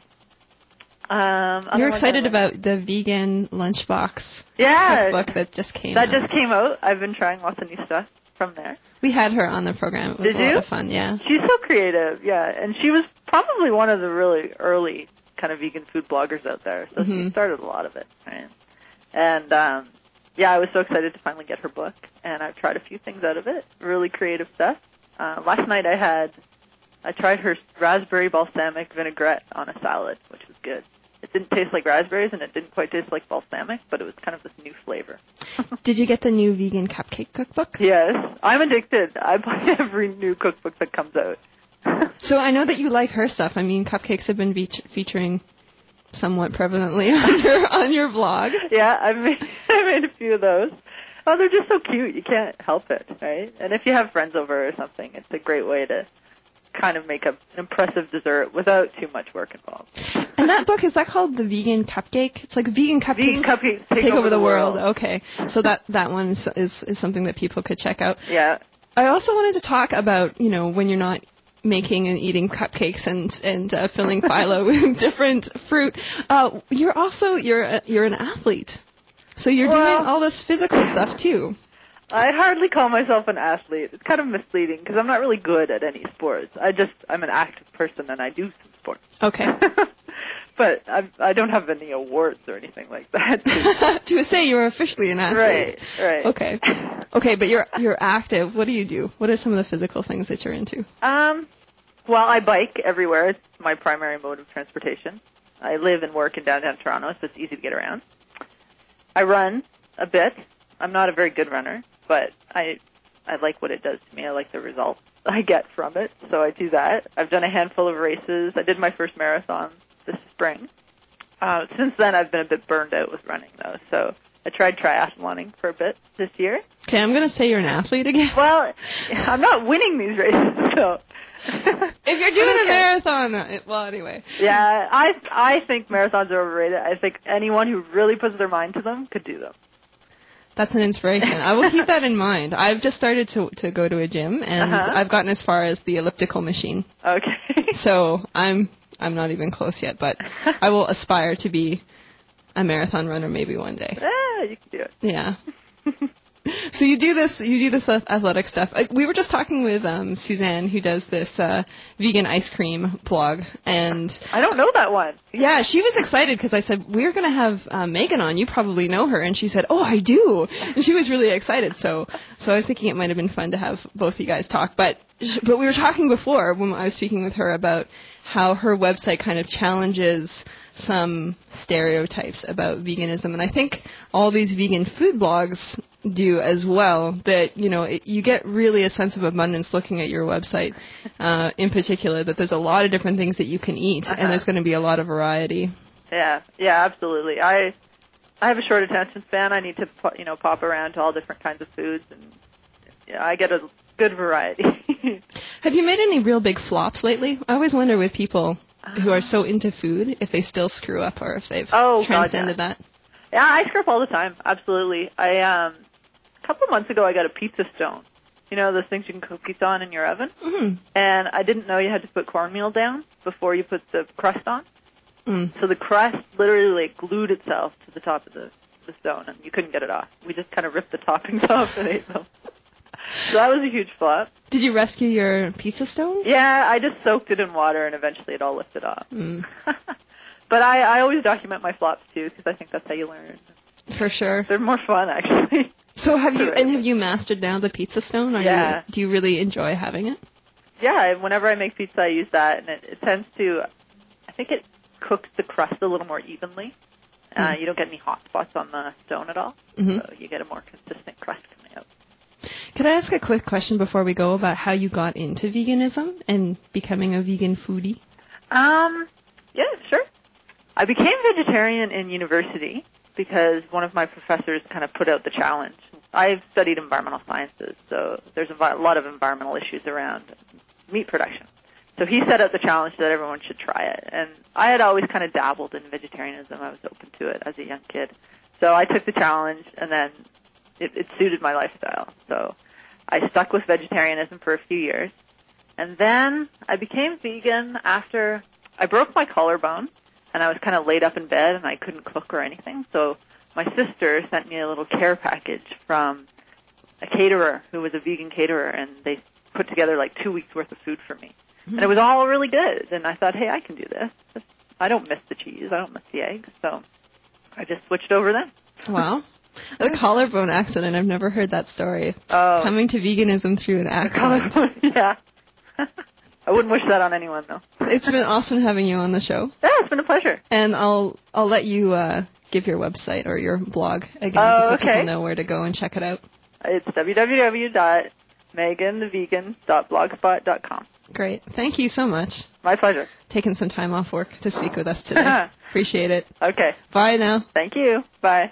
[SPEAKER 4] Um,
[SPEAKER 1] You're excited about the vegan lunchbox
[SPEAKER 4] yeah,
[SPEAKER 1] cookbook that just came
[SPEAKER 4] that
[SPEAKER 1] out.
[SPEAKER 4] That just came out. I've been trying lots of new stuff from there.
[SPEAKER 1] We had her on the program. It was
[SPEAKER 4] Did
[SPEAKER 1] a lot
[SPEAKER 4] you?
[SPEAKER 1] of fun, yeah.
[SPEAKER 4] She's so creative, yeah. And she was probably one of the really early kind of vegan food bloggers out there. So
[SPEAKER 1] mm-hmm.
[SPEAKER 4] she started a lot of it, right? And, um, yeah, I was so excited to finally get her book. And I've tried a few things out of it, really creative stuff. Uh, last night I had, I tried her raspberry balsamic vinaigrette on a salad, which was good. It didn't taste like raspberries, and it didn't quite taste like balsamic, but it was kind of this new flavor.
[SPEAKER 1] Did you get the new vegan cupcake cookbook?
[SPEAKER 4] Yes. I'm addicted. I buy every new cookbook that comes out.
[SPEAKER 1] So I know that you like her stuff. I mean, cupcakes have been be- featuring somewhat prevalently on your on your blog.
[SPEAKER 4] Yeah, I made, I made a few of those. Oh, they're just so cute. You can't help it, right? And if you have friends over or something, it's a great way to kind of make a, an impressive dessert without too much work involved.
[SPEAKER 1] And that book, is that called The Vegan Cupcake? It's like Vegan Cupcakes
[SPEAKER 4] Vegan Cupcakes Take,
[SPEAKER 1] take over, over the, the world.
[SPEAKER 4] world.
[SPEAKER 1] Okay. So that, that one is, is, is something that people could check out.
[SPEAKER 4] Yeah.
[SPEAKER 1] I also wanted to talk about, you know, when you're not making and eating cupcakes and, and uh, filling phyllo with different fruit. Uh, you're also, you're, a, you're an athlete. So you're
[SPEAKER 4] well,
[SPEAKER 1] doing all this physical stuff too.
[SPEAKER 4] I hardly call myself an athlete. It's kind of misleading because I'm not really good at any sports. I just, I'm an active person and I do some sports.
[SPEAKER 1] Okay.
[SPEAKER 4] But I, I don't have any awards or anything like that.
[SPEAKER 1] To say you're officially an athlete.
[SPEAKER 4] Right, right.
[SPEAKER 1] Okay. Okay, but you're you're active. What do you do? What are some of the physical things that you're into?
[SPEAKER 4] Um, well, I bike everywhere. It's my primary mode of transportation. I live and work in downtown Toronto, so it's easy to get around. I run a bit. I'm not a very good runner, but I I like what it does to me. I like the results I get from it, so I do that. I've done a handful of races. I did my first marathon this spring. Uh, since then, I've been a bit burned out with running, though, so I tried triathloning for a bit this year.
[SPEAKER 1] Okay, I'm going to say you're an athlete again.
[SPEAKER 4] Well, I'm not winning these races, so...
[SPEAKER 1] If you're doing okay. a marathon, it, well, anyway.
[SPEAKER 4] Yeah, I I think marathons are overrated. I think anyone who really puts their mind to them could do them.
[SPEAKER 1] That's an inspiration. I will keep that in mind. I've just started to to go to a gym, and
[SPEAKER 4] uh-huh.
[SPEAKER 1] I've gotten as far as the elliptical machine.
[SPEAKER 4] Okay.
[SPEAKER 1] So I'm I'm not even close yet, but I will aspire to be a marathon runner maybe one day.
[SPEAKER 4] Yeah, you can do it.
[SPEAKER 1] Yeah. So you do this, you do this athletic stuff. We were just talking with um, Suzanne, who does this uh, vegan ice cream blog, and
[SPEAKER 4] I don't know that one.
[SPEAKER 1] Yeah, she was excited because I said we're going to have uh, Megan on. You probably know her, and she said, "Oh, I do." And she was really excited. So, so I was thinking it might have been fun to have both you guys talk. But, but we were talking before when I was speaking with her about how her website kind of challenges some stereotypes about veganism, and I think all these vegan food blogs do as well. That, you know, it, you get really a sense of abundance looking at your website, uh, in particular, that there's a lot of different things that you can eat, uh-huh. and there's going to be a lot of variety.
[SPEAKER 4] Yeah, yeah, absolutely. I I have a short attention span. I need to, you know, pop around to all different kinds of foods, and yeah, I get a good variety.
[SPEAKER 1] Have you made any real big flops lately? I always wonder with people who are so into food if they still screw up or if they've
[SPEAKER 4] oh,
[SPEAKER 1] transcended
[SPEAKER 4] God, yeah.
[SPEAKER 1] that.
[SPEAKER 4] Yeah, I screw up all the time. Absolutely. I um, a couple of months ago I got a pizza stone. You know, those things you can cook pizza on in your oven?
[SPEAKER 1] Mm-hmm.
[SPEAKER 4] And I didn't know you had to put cornmeal down before you put the crust on.
[SPEAKER 1] Mm.
[SPEAKER 4] So the crust literally like, glued itself to the top of the, the stone, and you couldn't get it off. We just kind of ripped the toppings off and ate them. So that was a huge flop.
[SPEAKER 1] Did you rescue your pizza stone?
[SPEAKER 4] Yeah, I just soaked it in water, and eventually it all lifted off.
[SPEAKER 1] Mm.
[SPEAKER 4] But I, I always document my flops, too, because I think that's how you learn.
[SPEAKER 1] For sure.
[SPEAKER 4] They're more fun, actually.
[SPEAKER 1] So have you, and have you mastered now the pizza stone? Are
[SPEAKER 4] Yeah.
[SPEAKER 1] You, do you really enjoy having it?
[SPEAKER 4] Yeah, whenever I make pizza, I use that, and it, it tends to, I think it cooks the crust a little more evenly. Uh,
[SPEAKER 1] Mm.
[SPEAKER 4] You don't get any hot spots on the stone at all,
[SPEAKER 1] Mm-hmm.
[SPEAKER 4] so you get a more consistent crust coming out.
[SPEAKER 1] Could I ask a quick question before we go about how you got into veganism and becoming a vegan foodie?
[SPEAKER 4] Um, yeah, sure. I became vegetarian in university because one of my professors kind of put out the challenge. I've studied environmental sciences, so there's a lot of environmental issues around meat production. So he set out the challenge that everyone should try it. And I had always kind of dabbled in vegetarianism. I was open to it as a young kid. So I took the challenge, and then it, it suited my lifestyle. So I stuck with vegetarianism for a few years. And then I became vegan after I broke my collarbone, and I was kind of laid up in bed, and I couldn't cook or anything. So my sister sent me a little care package from a caterer who was a vegan caterer, and they put together like two weeks' worth of food for me. Mm-hmm. And it was all really good. And I thought, hey, I can do this. I don't miss the cheese. I don't miss the eggs. So I just switched over then.
[SPEAKER 1] Wow. The collarbone accident. I've never heard that story.
[SPEAKER 4] Oh.
[SPEAKER 1] Coming to veganism through an accident.
[SPEAKER 4] Yeah. I wouldn't wish that on anyone, though.
[SPEAKER 1] It's been awesome having you on the show.
[SPEAKER 4] Yeah, it's been a pleasure.
[SPEAKER 1] And I'll I'll let you uh, give your website or your blog again
[SPEAKER 4] oh,
[SPEAKER 1] so
[SPEAKER 4] okay.
[SPEAKER 1] people know where to go and check it out.
[SPEAKER 4] It's w w w dot megan the vegan dot blogspot dot com.
[SPEAKER 1] Great. Thank you so much.
[SPEAKER 4] My pleasure.
[SPEAKER 1] Taking some time off work to speak with us today. Appreciate it.
[SPEAKER 4] Okay.
[SPEAKER 1] Bye now.
[SPEAKER 4] Thank you. Bye.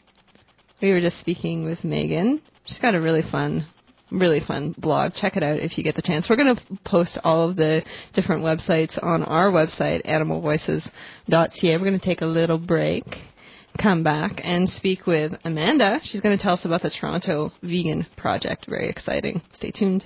[SPEAKER 1] We were just speaking with Megan. She's got a really fun, really fun blog. Check it out if you get the chance. We're going to post all of the different websites on our website, animal voices dot c a. We're going to take a little break, come back, and speak with Amanda. She's going to tell us about the Toronto Vegan Project. Very exciting. Stay tuned.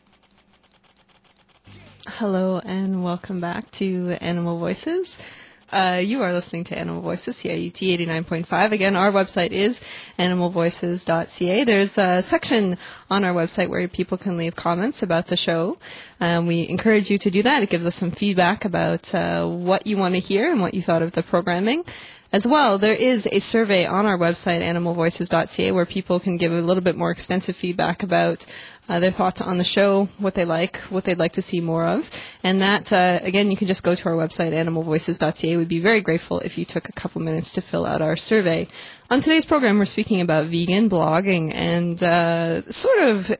[SPEAKER 1] Hello and welcome back to Animal Voices. Uh, you are listening to Animal Voices, C I U T eighty-nine point five. Again, our website is animal voices dot c a. There's a section on our website where people can leave comments about the show. Um, we encourage you to do that. It gives us some feedback about uh, what you want to hear and what you thought of the programming. As well, there is a survey on our website, animal voices dot c a, where people can give a little bit more extensive feedback about uh, their thoughts on the show, what they like, what they'd like to see more of. And that, uh, again, you can just go to our website, animal voices dot c a. We'd be very grateful if you took a couple minutes to fill out our survey. On today's program, we're speaking about vegan blogging, and uh, sort of,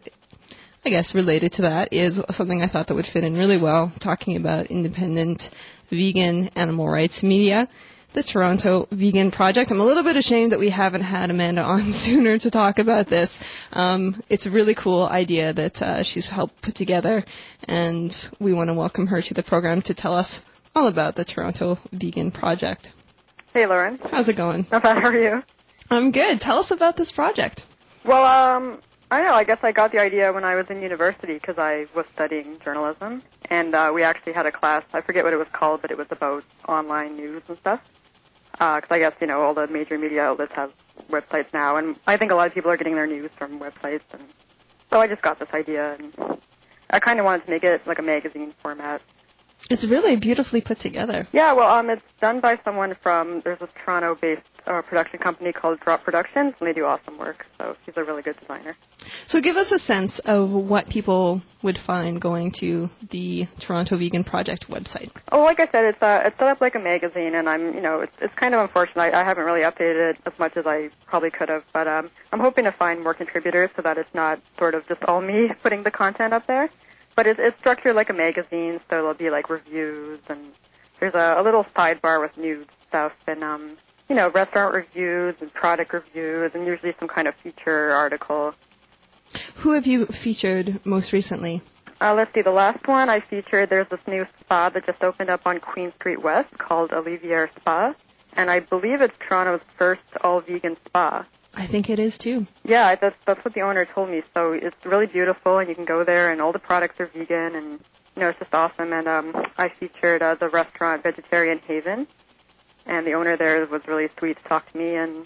[SPEAKER 1] I guess, related to that is something I thought that would fit in really well, talking about independent vegan animal rights media. The Toronto Vegan Project. I'm a little bit ashamed that we haven't had Amanda on sooner to talk about this. Um, it's a really cool idea that uh, she's helped put together, and we want to welcome her to the program to tell us all about the Toronto Vegan Project.
[SPEAKER 5] Hey, Lauren.
[SPEAKER 1] How's it going?
[SPEAKER 5] Not bad. How are you?
[SPEAKER 1] I'm good. Tell us about this project.
[SPEAKER 5] Well, um, I don't know. I guess I got the idea when I was in university because I was studying journalism, and uh, we actually had a class. I forget what it was called, but it was about online news and stuff. Because uh, I guess, you know, all the major media outlets have websites now, and I think a lot of people are getting their news from websites. And so I just got this idea, and I kind of wanted to make it like a magazine format.
[SPEAKER 1] It's really beautifully put together.
[SPEAKER 5] Yeah, well, um, it's done by someone from, there's this Toronto-based uh, production company called Drop Productions, and they do awesome work, so he's a really good designer.
[SPEAKER 1] So give us a sense of what people would find going to the Toronto Vegan Project website.
[SPEAKER 5] Oh, like I said, it's uh, it's set up like a magazine, and I'm, you know, it's it's kind of unfortunate. I, I haven't really updated it as much as I probably could have, but um, I'm hoping to find more contributors so that it's not sort of just all me putting the content up there. But it's, it's structured like a magazine, so there'll be like reviews, and there's a, a little sidebar with news stuff, and um, you know, restaurant reviews and product reviews, and usually some kind of feature article.
[SPEAKER 1] Who have you featured most recently?
[SPEAKER 5] Uh, let's see, the last one I featured, there's this new spa that just opened up on Queen Street West called Olivier Spa, and I believe it's Toronto's first all-vegan spa.
[SPEAKER 1] I think it is too.
[SPEAKER 5] Yeah, that's that's what the owner told me. So it's really beautiful, and you can go there, and all the products are vegan, and you know it's just awesome. And um, I featured uh, the restaurant Vegetarian Haven, and the owner there was really sweet to talk to me, and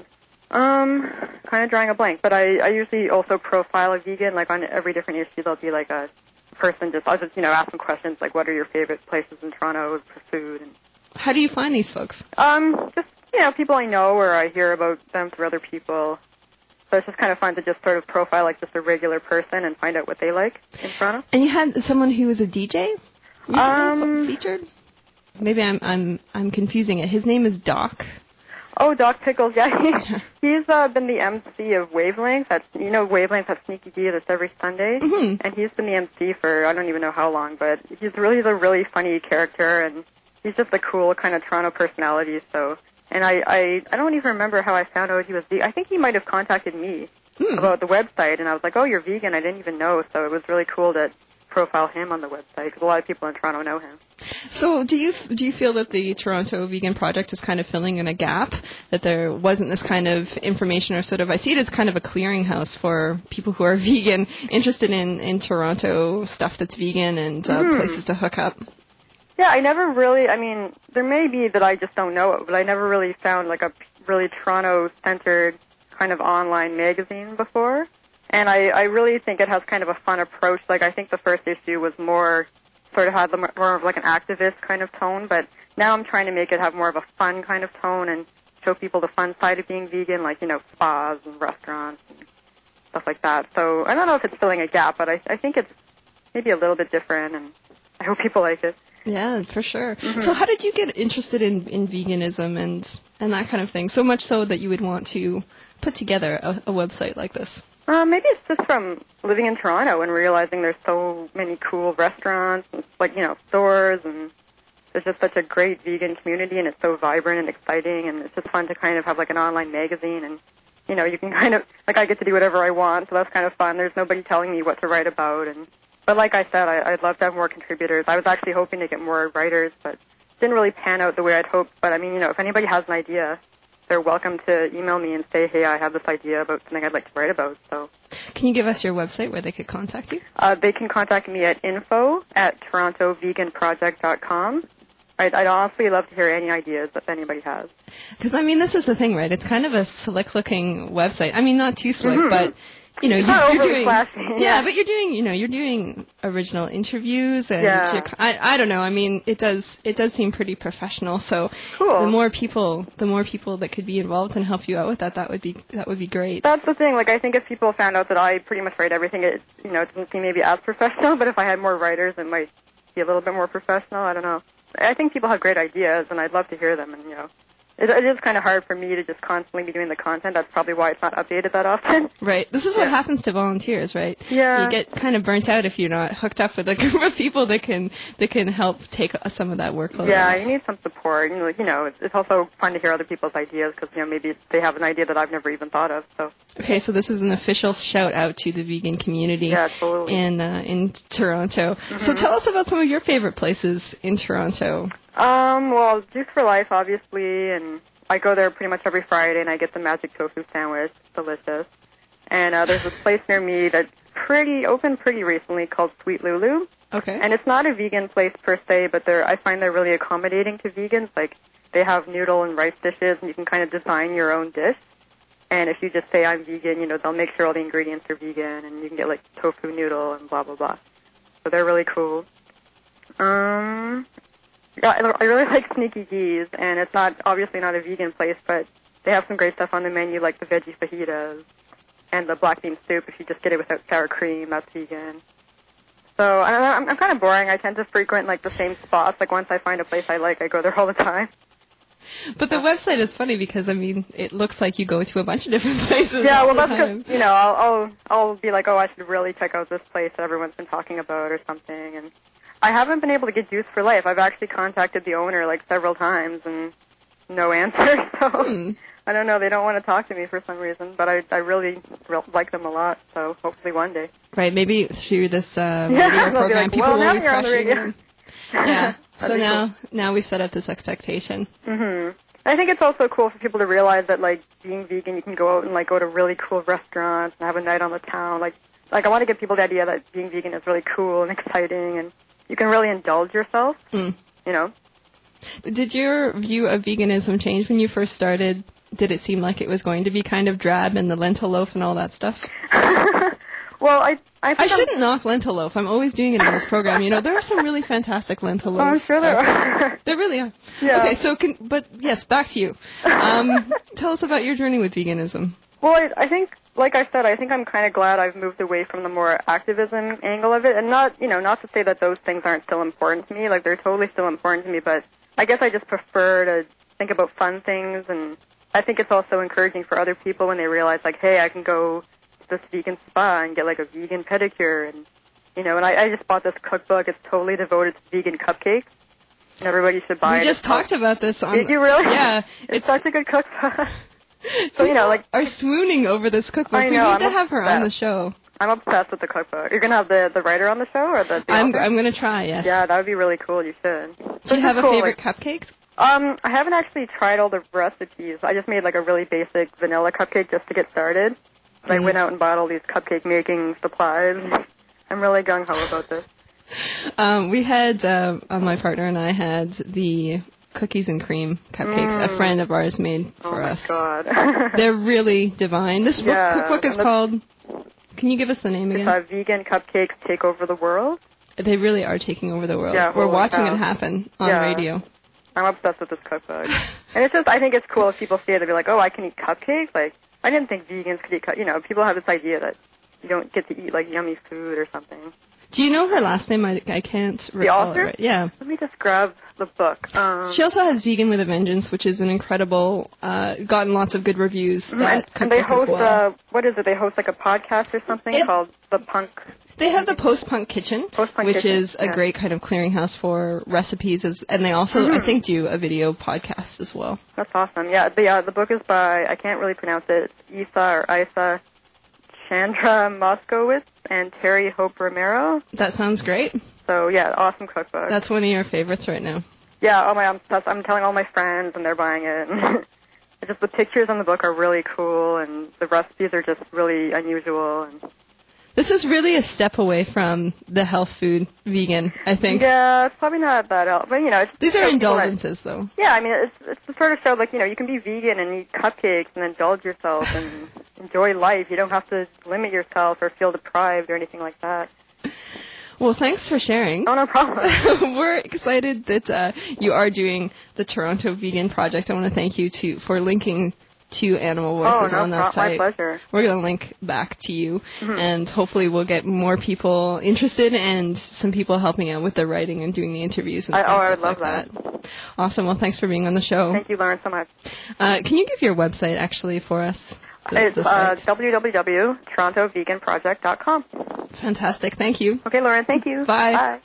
[SPEAKER 5] um, kind of drawing a blank. But I, I usually also profile a vegan, like on every different issue. There'll be like a person just I'll just you know ask them questions like, what are your favorite places in Toronto for food? And
[SPEAKER 1] how do you find these folks?
[SPEAKER 5] Um, just you know people I know or I hear about them through other people. So it's just kind of fun to just sort of profile like just a regular person and find out what they like in Toronto.
[SPEAKER 1] And you had someone who was a D J recently
[SPEAKER 5] um,
[SPEAKER 1] featured? Maybe I'm I'm I'm confusing it. His name is Doc.
[SPEAKER 5] Oh, Doc Pickles, yeah. He, he's uh, been the M C of Wavelength. That's, you know, Wavelength have Sneaky D that's every Sunday.
[SPEAKER 1] Mm-hmm.
[SPEAKER 5] And he's been the M C for I don't even know how long, but he's really he's a really funny character, and he's just a cool kind of Toronto personality. So, and I, I, I don't even remember how I found out he was vegan. I think he might have contacted me mm. about the website, and I was like, oh, you're vegan? I didn't even know. So it was really cool to profile him on the website, because a lot of people in Toronto know him.
[SPEAKER 1] So do you do you feel that the Toronto Vegan Project is kind of filling in a gap, that there wasn't this kind of information, or sort of, I see it as kind of a clearinghouse for people who are vegan, interested in, in Toronto stuff that's vegan and uh, mm. places to hook up?
[SPEAKER 5] Yeah, I never really, I mean, there may be that I just don't know it, but I never really found like a really Toronto-centered kind of online magazine before. And I, I really think it has kind of a fun approach. Like, I think the first issue was more, sort of had more of like an activist kind of tone, but now I'm trying to make it have more of a fun kind of tone and show people the fun side of being vegan, like, you know, spas and restaurants and stuff like that. So I don't know if it's filling a gap, but I, I think it's maybe a little bit different, and I hope people like it.
[SPEAKER 1] Yeah, for sure.
[SPEAKER 5] Mm-hmm.
[SPEAKER 1] So how did you get interested in, in veganism and, and that kind of thing, so much so that you would want to put together a, a website like this?
[SPEAKER 5] Uh, maybe it's just from living in Toronto and realizing there's so many cool restaurants and, like, you know, stores, and there's just such a great vegan community, and it's so vibrant and exciting, and it's just fun to kind of have like an online magazine, and, you know, you can kind of, like, I get to do whatever I want, so that's kind of fun. There's nobody telling me what to write about, and but like I said, I, I'd love to have more contributors. I was actually hoping to get more writers, but didn't really pan out the way I'd hoped. But I mean, you know, if anybody has an idea, they're welcome to email me and say, hey, I have this idea about something I'd like to write about. So,
[SPEAKER 1] can you give us your website where they could contact you?
[SPEAKER 5] Uh, they can contact me at info at toronto vegan project dot com. I'd, I'd honestly love to hear any ideas that anybody has.
[SPEAKER 1] Because, I mean, this is the thing, right? It's kind of a slick-looking website. I mean, not too slick, mm-hmm. but... You know, you're, you're doing,
[SPEAKER 5] flashy, yeah.
[SPEAKER 1] yeah, but you're doing, you know, you're doing original interviews, and
[SPEAKER 5] yeah.
[SPEAKER 1] you're, I, I don't know. I mean, it does, it does seem pretty professional. So
[SPEAKER 5] cool.
[SPEAKER 1] the more people, the more people that could be involved and help you out with that, that would be, that would be great.
[SPEAKER 5] That's the thing. Like, I think if people found out that I pretty much write everything, it, you know, it doesn't seem maybe as professional. But if I had more writers, it might be a little bit more professional. I don't know. I think people have great ideas, and I'd love to hear them. And you know. It, it is kind of hard for me to just constantly be doing the content. That's probably why it's not updated that often.
[SPEAKER 1] Right. This is
[SPEAKER 5] yeah.
[SPEAKER 1] what happens to volunteers, right?
[SPEAKER 5] Yeah.
[SPEAKER 1] You get kind of burnt out if you're not hooked up with a group of people that can that can help take some of that workload.
[SPEAKER 5] Yeah,
[SPEAKER 1] off.
[SPEAKER 5] you need some support. You know, you know, it's, it's also fun to hear other people's ideas, because, you know, maybe they have an idea that I've never even thought of. So.
[SPEAKER 1] Okay, so this is an official shout out to the vegan community
[SPEAKER 5] yeah, totally.
[SPEAKER 1] in uh, in Toronto.
[SPEAKER 5] Mm-hmm.
[SPEAKER 1] So tell us about some of your favorite places in Toronto.
[SPEAKER 5] Um, well, Juice for Life, obviously, and I go there pretty much every Friday, and I get the magic tofu sandwich. It's delicious. And uh, there's this place near me that's pretty opened pretty recently called Sweet Lulu.
[SPEAKER 1] Okay.
[SPEAKER 5] And it's not a vegan place per se, but they're I find they're really accommodating to vegans. Like, they have noodle and rice dishes, and you can kind of design your own dish. And if you just say I'm vegan, you know, they'll make sure all the ingredients are vegan, and you can get like tofu noodle and blah blah blah. So they're really cool. Um. Yeah, I really like Sneaky D's, and it's not obviously not a vegan place, but they have some great stuff on the menu, like the veggie fajitas and the black bean soup. If you just get it without sour cream, that's vegan. So I don't know, I'm, I'm kind of boring. I tend to frequent like the same spots. Like, once I find a place I like, I go there all the time.
[SPEAKER 1] But the website is funny because, I mean, it looks like you go to a bunch of different places.
[SPEAKER 5] Yeah,
[SPEAKER 1] all
[SPEAKER 5] well,
[SPEAKER 1] the
[SPEAKER 5] that's
[SPEAKER 1] time.
[SPEAKER 5] because, you know, I'll, I'll I'll be like, oh, I should really check out this place that everyone's been talking about or something, and I haven't been able to get Juice for Life. I've actually contacted the owner like several times and no answer. So
[SPEAKER 1] hmm.
[SPEAKER 5] I don't know. They don't want to talk to me for some reason, but I I really re- like them a lot. So hopefully one day.
[SPEAKER 1] Right. Maybe through this uh,
[SPEAKER 5] yeah,
[SPEAKER 1] radio program,
[SPEAKER 5] like,
[SPEAKER 1] people
[SPEAKER 5] well,
[SPEAKER 1] will
[SPEAKER 5] now
[SPEAKER 1] be
[SPEAKER 5] you're on the radio.
[SPEAKER 1] pressuring. Yeah. So now
[SPEAKER 5] cool.
[SPEAKER 1] now we've set up this expectation.
[SPEAKER 5] Mhm. I think it's also cool for people to realize that, like, being vegan, you can go out and, like, go to really cool restaurants and have a night on the town. Like, like I want to give people the idea that being vegan is really cool and exciting, and you can really indulge yourself,
[SPEAKER 1] Mm.
[SPEAKER 5] you know.
[SPEAKER 1] Did your view of veganism change when you first started? Did it seem like it was going to be kind of drab and the lentil loaf and all that stuff?
[SPEAKER 5] Well, I I,
[SPEAKER 1] I
[SPEAKER 5] think I'm-
[SPEAKER 1] shouldn't knock lentil loaf. I'm always doing it in this program. You know, there are some really fantastic lentil
[SPEAKER 5] Oh, I'm
[SPEAKER 1] loaves.
[SPEAKER 5] sure there
[SPEAKER 1] Uh,
[SPEAKER 5] are.
[SPEAKER 1] There really are.
[SPEAKER 5] Yeah.
[SPEAKER 1] Okay, so can, but yes, back to you. Um, tell us about your journey with veganism.
[SPEAKER 5] Well, I, I think, like I said, I think I'm kind of glad I've moved away from the more activism angle of it, and not, you know, not to say that those things aren't still important to me. Like, they're totally still important to me, but I guess I just prefer to think about fun things, and I think it's also encouraging for other people when they realize, like, hey, I can go to this vegan spa and get, like, a vegan pedicure, and, you know, and I, I just bought this cookbook. It's totally devoted to vegan cupcakes, and everybody should buy
[SPEAKER 1] We
[SPEAKER 5] it.
[SPEAKER 1] just
[SPEAKER 5] It's called-
[SPEAKER 1] talked about this on.
[SPEAKER 5] Did you really?
[SPEAKER 1] Yeah,
[SPEAKER 5] It's,
[SPEAKER 1] it's
[SPEAKER 5] such a good cookbook. So, you know, like,
[SPEAKER 1] are swooning over this cookbook.
[SPEAKER 5] I
[SPEAKER 1] we
[SPEAKER 5] know,
[SPEAKER 1] need
[SPEAKER 5] I'm
[SPEAKER 1] to have her on the
[SPEAKER 5] obsessed.
[SPEAKER 1] show.
[SPEAKER 5] I'm obsessed with the cookbook. You're gonna have the, the writer on the show, or the, the
[SPEAKER 1] I'm
[SPEAKER 5] author?
[SPEAKER 1] I'm going to try. Yes.
[SPEAKER 5] Yeah, that would be really cool. You should.
[SPEAKER 1] Do you have a
[SPEAKER 5] cool.
[SPEAKER 1] favorite
[SPEAKER 5] Like,
[SPEAKER 1] cupcake?
[SPEAKER 5] um, I haven't actually tried all the recipes. I just made like a really basic vanilla cupcake just to get started. But I
[SPEAKER 1] Mhm.
[SPEAKER 5] went out and bought all these cupcake making supplies. I'm really gung ho about this.
[SPEAKER 1] Um, we had uh, uh, my partner and I had the cookies and cream cupcakes. A
[SPEAKER 5] Mm.
[SPEAKER 1] friend of ours made for
[SPEAKER 5] oh my
[SPEAKER 1] us.
[SPEAKER 5] god.
[SPEAKER 1] They're really divine. This book,
[SPEAKER 5] Yeah,
[SPEAKER 1] cookbook is
[SPEAKER 5] and the-
[SPEAKER 1] called. Can you give us the name
[SPEAKER 5] It's
[SPEAKER 1] again?
[SPEAKER 5] uh, vegan cupcakes take over the world.
[SPEAKER 1] They really are taking over the world.
[SPEAKER 5] Yeah,
[SPEAKER 1] We're
[SPEAKER 5] holy
[SPEAKER 1] watching
[SPEAKER 5] cow.
[SPEAKER 1] it happen on
[SPEAKER 5] Yeah.
[SPEAKER 1] radio.
[SPEAKER 5] I'm obsessed with this cookbook. And it's just, I think it's cool if people see it, they'll be like, oh, I can eat cupcakes? Like, I didn't think vegans could eat cupcakes. You know, people have this idea that you don't get to eat, like, yummy food or something.
[SPEAKER 1] Do you know her last name? I, I can't recall
[SPEAKER 5] author?
[SPEAKER 1] it right. Yeah.
[SPEAKER 5] Let me just grab the book. Um,
[SPEAKER 1] She also has Vegan with a Vengeance, which is an incredible, uh, gotten lots of good reviews.
[SPEAKER 5] and,
[SPEAKER 1] That
[SPEAKER 5] and they
[SPEAKER 1] cookbook as
[SPEAKER 5] host,
[SPEAKER 1] well.
[SPEAKER 5] uh, what is it? They host, like, a podcast or something
[SPEAKER 1] It-
[SPEAKER 5] called The Punk.
[SPEAKER 1] They have the Post-Punk Kitchen,
[SPEAKER 5] Post-Punk
[SPEAKER 1] which
[SPEAKER 5] Kitchen,
[SPEAKER 1] is a
[SPEAKER 5] yeah.
[SPEAKER 1] great kind of clearinghouse for recipes, as, and they also, I
[SPEAKER 5] Mhm.
[SPEAKER 1] think, do a video podcast as well.
[SPEAKER 5] That's awesome. Yeah, the, uh, the book is by, I can't really pronounce it, it's Isa or Isa Chandra Moskowitz and Terry Hope Romero.
[SPEAKER 1] That sounds great.
[SPEAKER 5] So, yeah, awesome cookbook.
[SPEAKER 1] That's one of your favorites right now.
[SPEAKER 5] Yeah, oh my, I'm, obsessed. I'm telling all my friends, and they're buying it. It's just the pictures on the book are really cool, and the recipes are just really unusual. And
[SPEAKER 1] This is really a step away from the health food vegan, I think.
[SPEAKER 5] yeah, it's probably not that else, but you know, it's
[SPEAKER 1] These
[SPEAKER 5] you
[SPEAKER 1] are
[SPEAKER 5] know, people that-
[SPEAKER 1] indulgences, though.
[SPEAKER 5] Yeah, I mean, it's it's the sort of show like you know you can be vegan and eat cupcakes and indulge yourself and enjoy life. You don't have to limit yourself or feel deprived or anything like that.
[SPEAKER 1] Well, thanks for sharing.
[SPEAKER 5] Oh, no problem.
[SPEAKER 1] We're excited that uh, you are doing the Toronto Vegan Project. I want to thank you to for linking to Animal Voices
[SPEAKER 5] oh, no,
[SPEAKER 1] on that
[SPEAKER 5] pro-
[SPEAKER 1] site.
[SPEAKER 5] my pleasure.
[SPEAKER 1] We're going to link back to you,
[SPEAKER 5] Mhm.
[SPEAKER 1] and hopefully we'll get more people interested and some people helping out with the writing and doing the interviews and,
[SPEAKER 5] I,
[SPEAKER 1] and
[SPEAKER 5] oh, I
[SPEAKER 1] stuff
[SPEAKER 5] would love
[SPEAKER 1] like
[SPEAKER 5] that.
[SPEAKER 1] that. Awesome. Well, thanks for being on the show.
[SPEAKER 5] Thank you, Lauren, so much.
[SPEAKER 1] Uh, can you give your website actually for us? The,
[SPEAKER 5] It's
[SPEAKER 1] the
[SPEAKER 5] uh,
[SPEAKER 1] site.
[SPEAKER 5] w w w dot toronto vegan project dot com.
[SPEAKER 1] Fantastic. Thank you.
[SPEAKER 5] Okay, Lauren, thank you.
[SPEAKER 1] Bye.
[SPEAKER 5] Bye.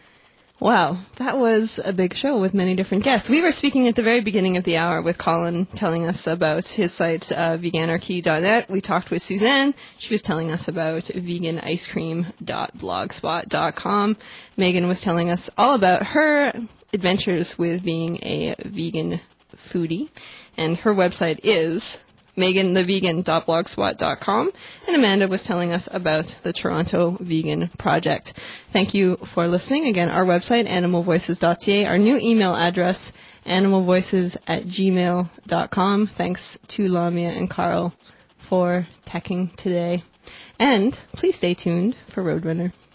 [SPEAKER 1] Wow, that was a big show with many different guests. We were speaking at the very beginning of the hour with Colin telling us about his site, uh, veganarchy dot net. We talked with Suzanne. She was telling us about vegan ice cream dot blogspot dot com. Megan was telling us all about her adventures with being a vegan foodie. And her website is megan the vegan dot blogspot dot com, and Amanda was telling us about the Toronto Vegan Project. Thank you for listening. Again, our website, animal voices dot c a, our new email address, animal voices at gmail dot com. Thanks to Lamia and Carl for teching today. And please stay tuned for Roadrunner.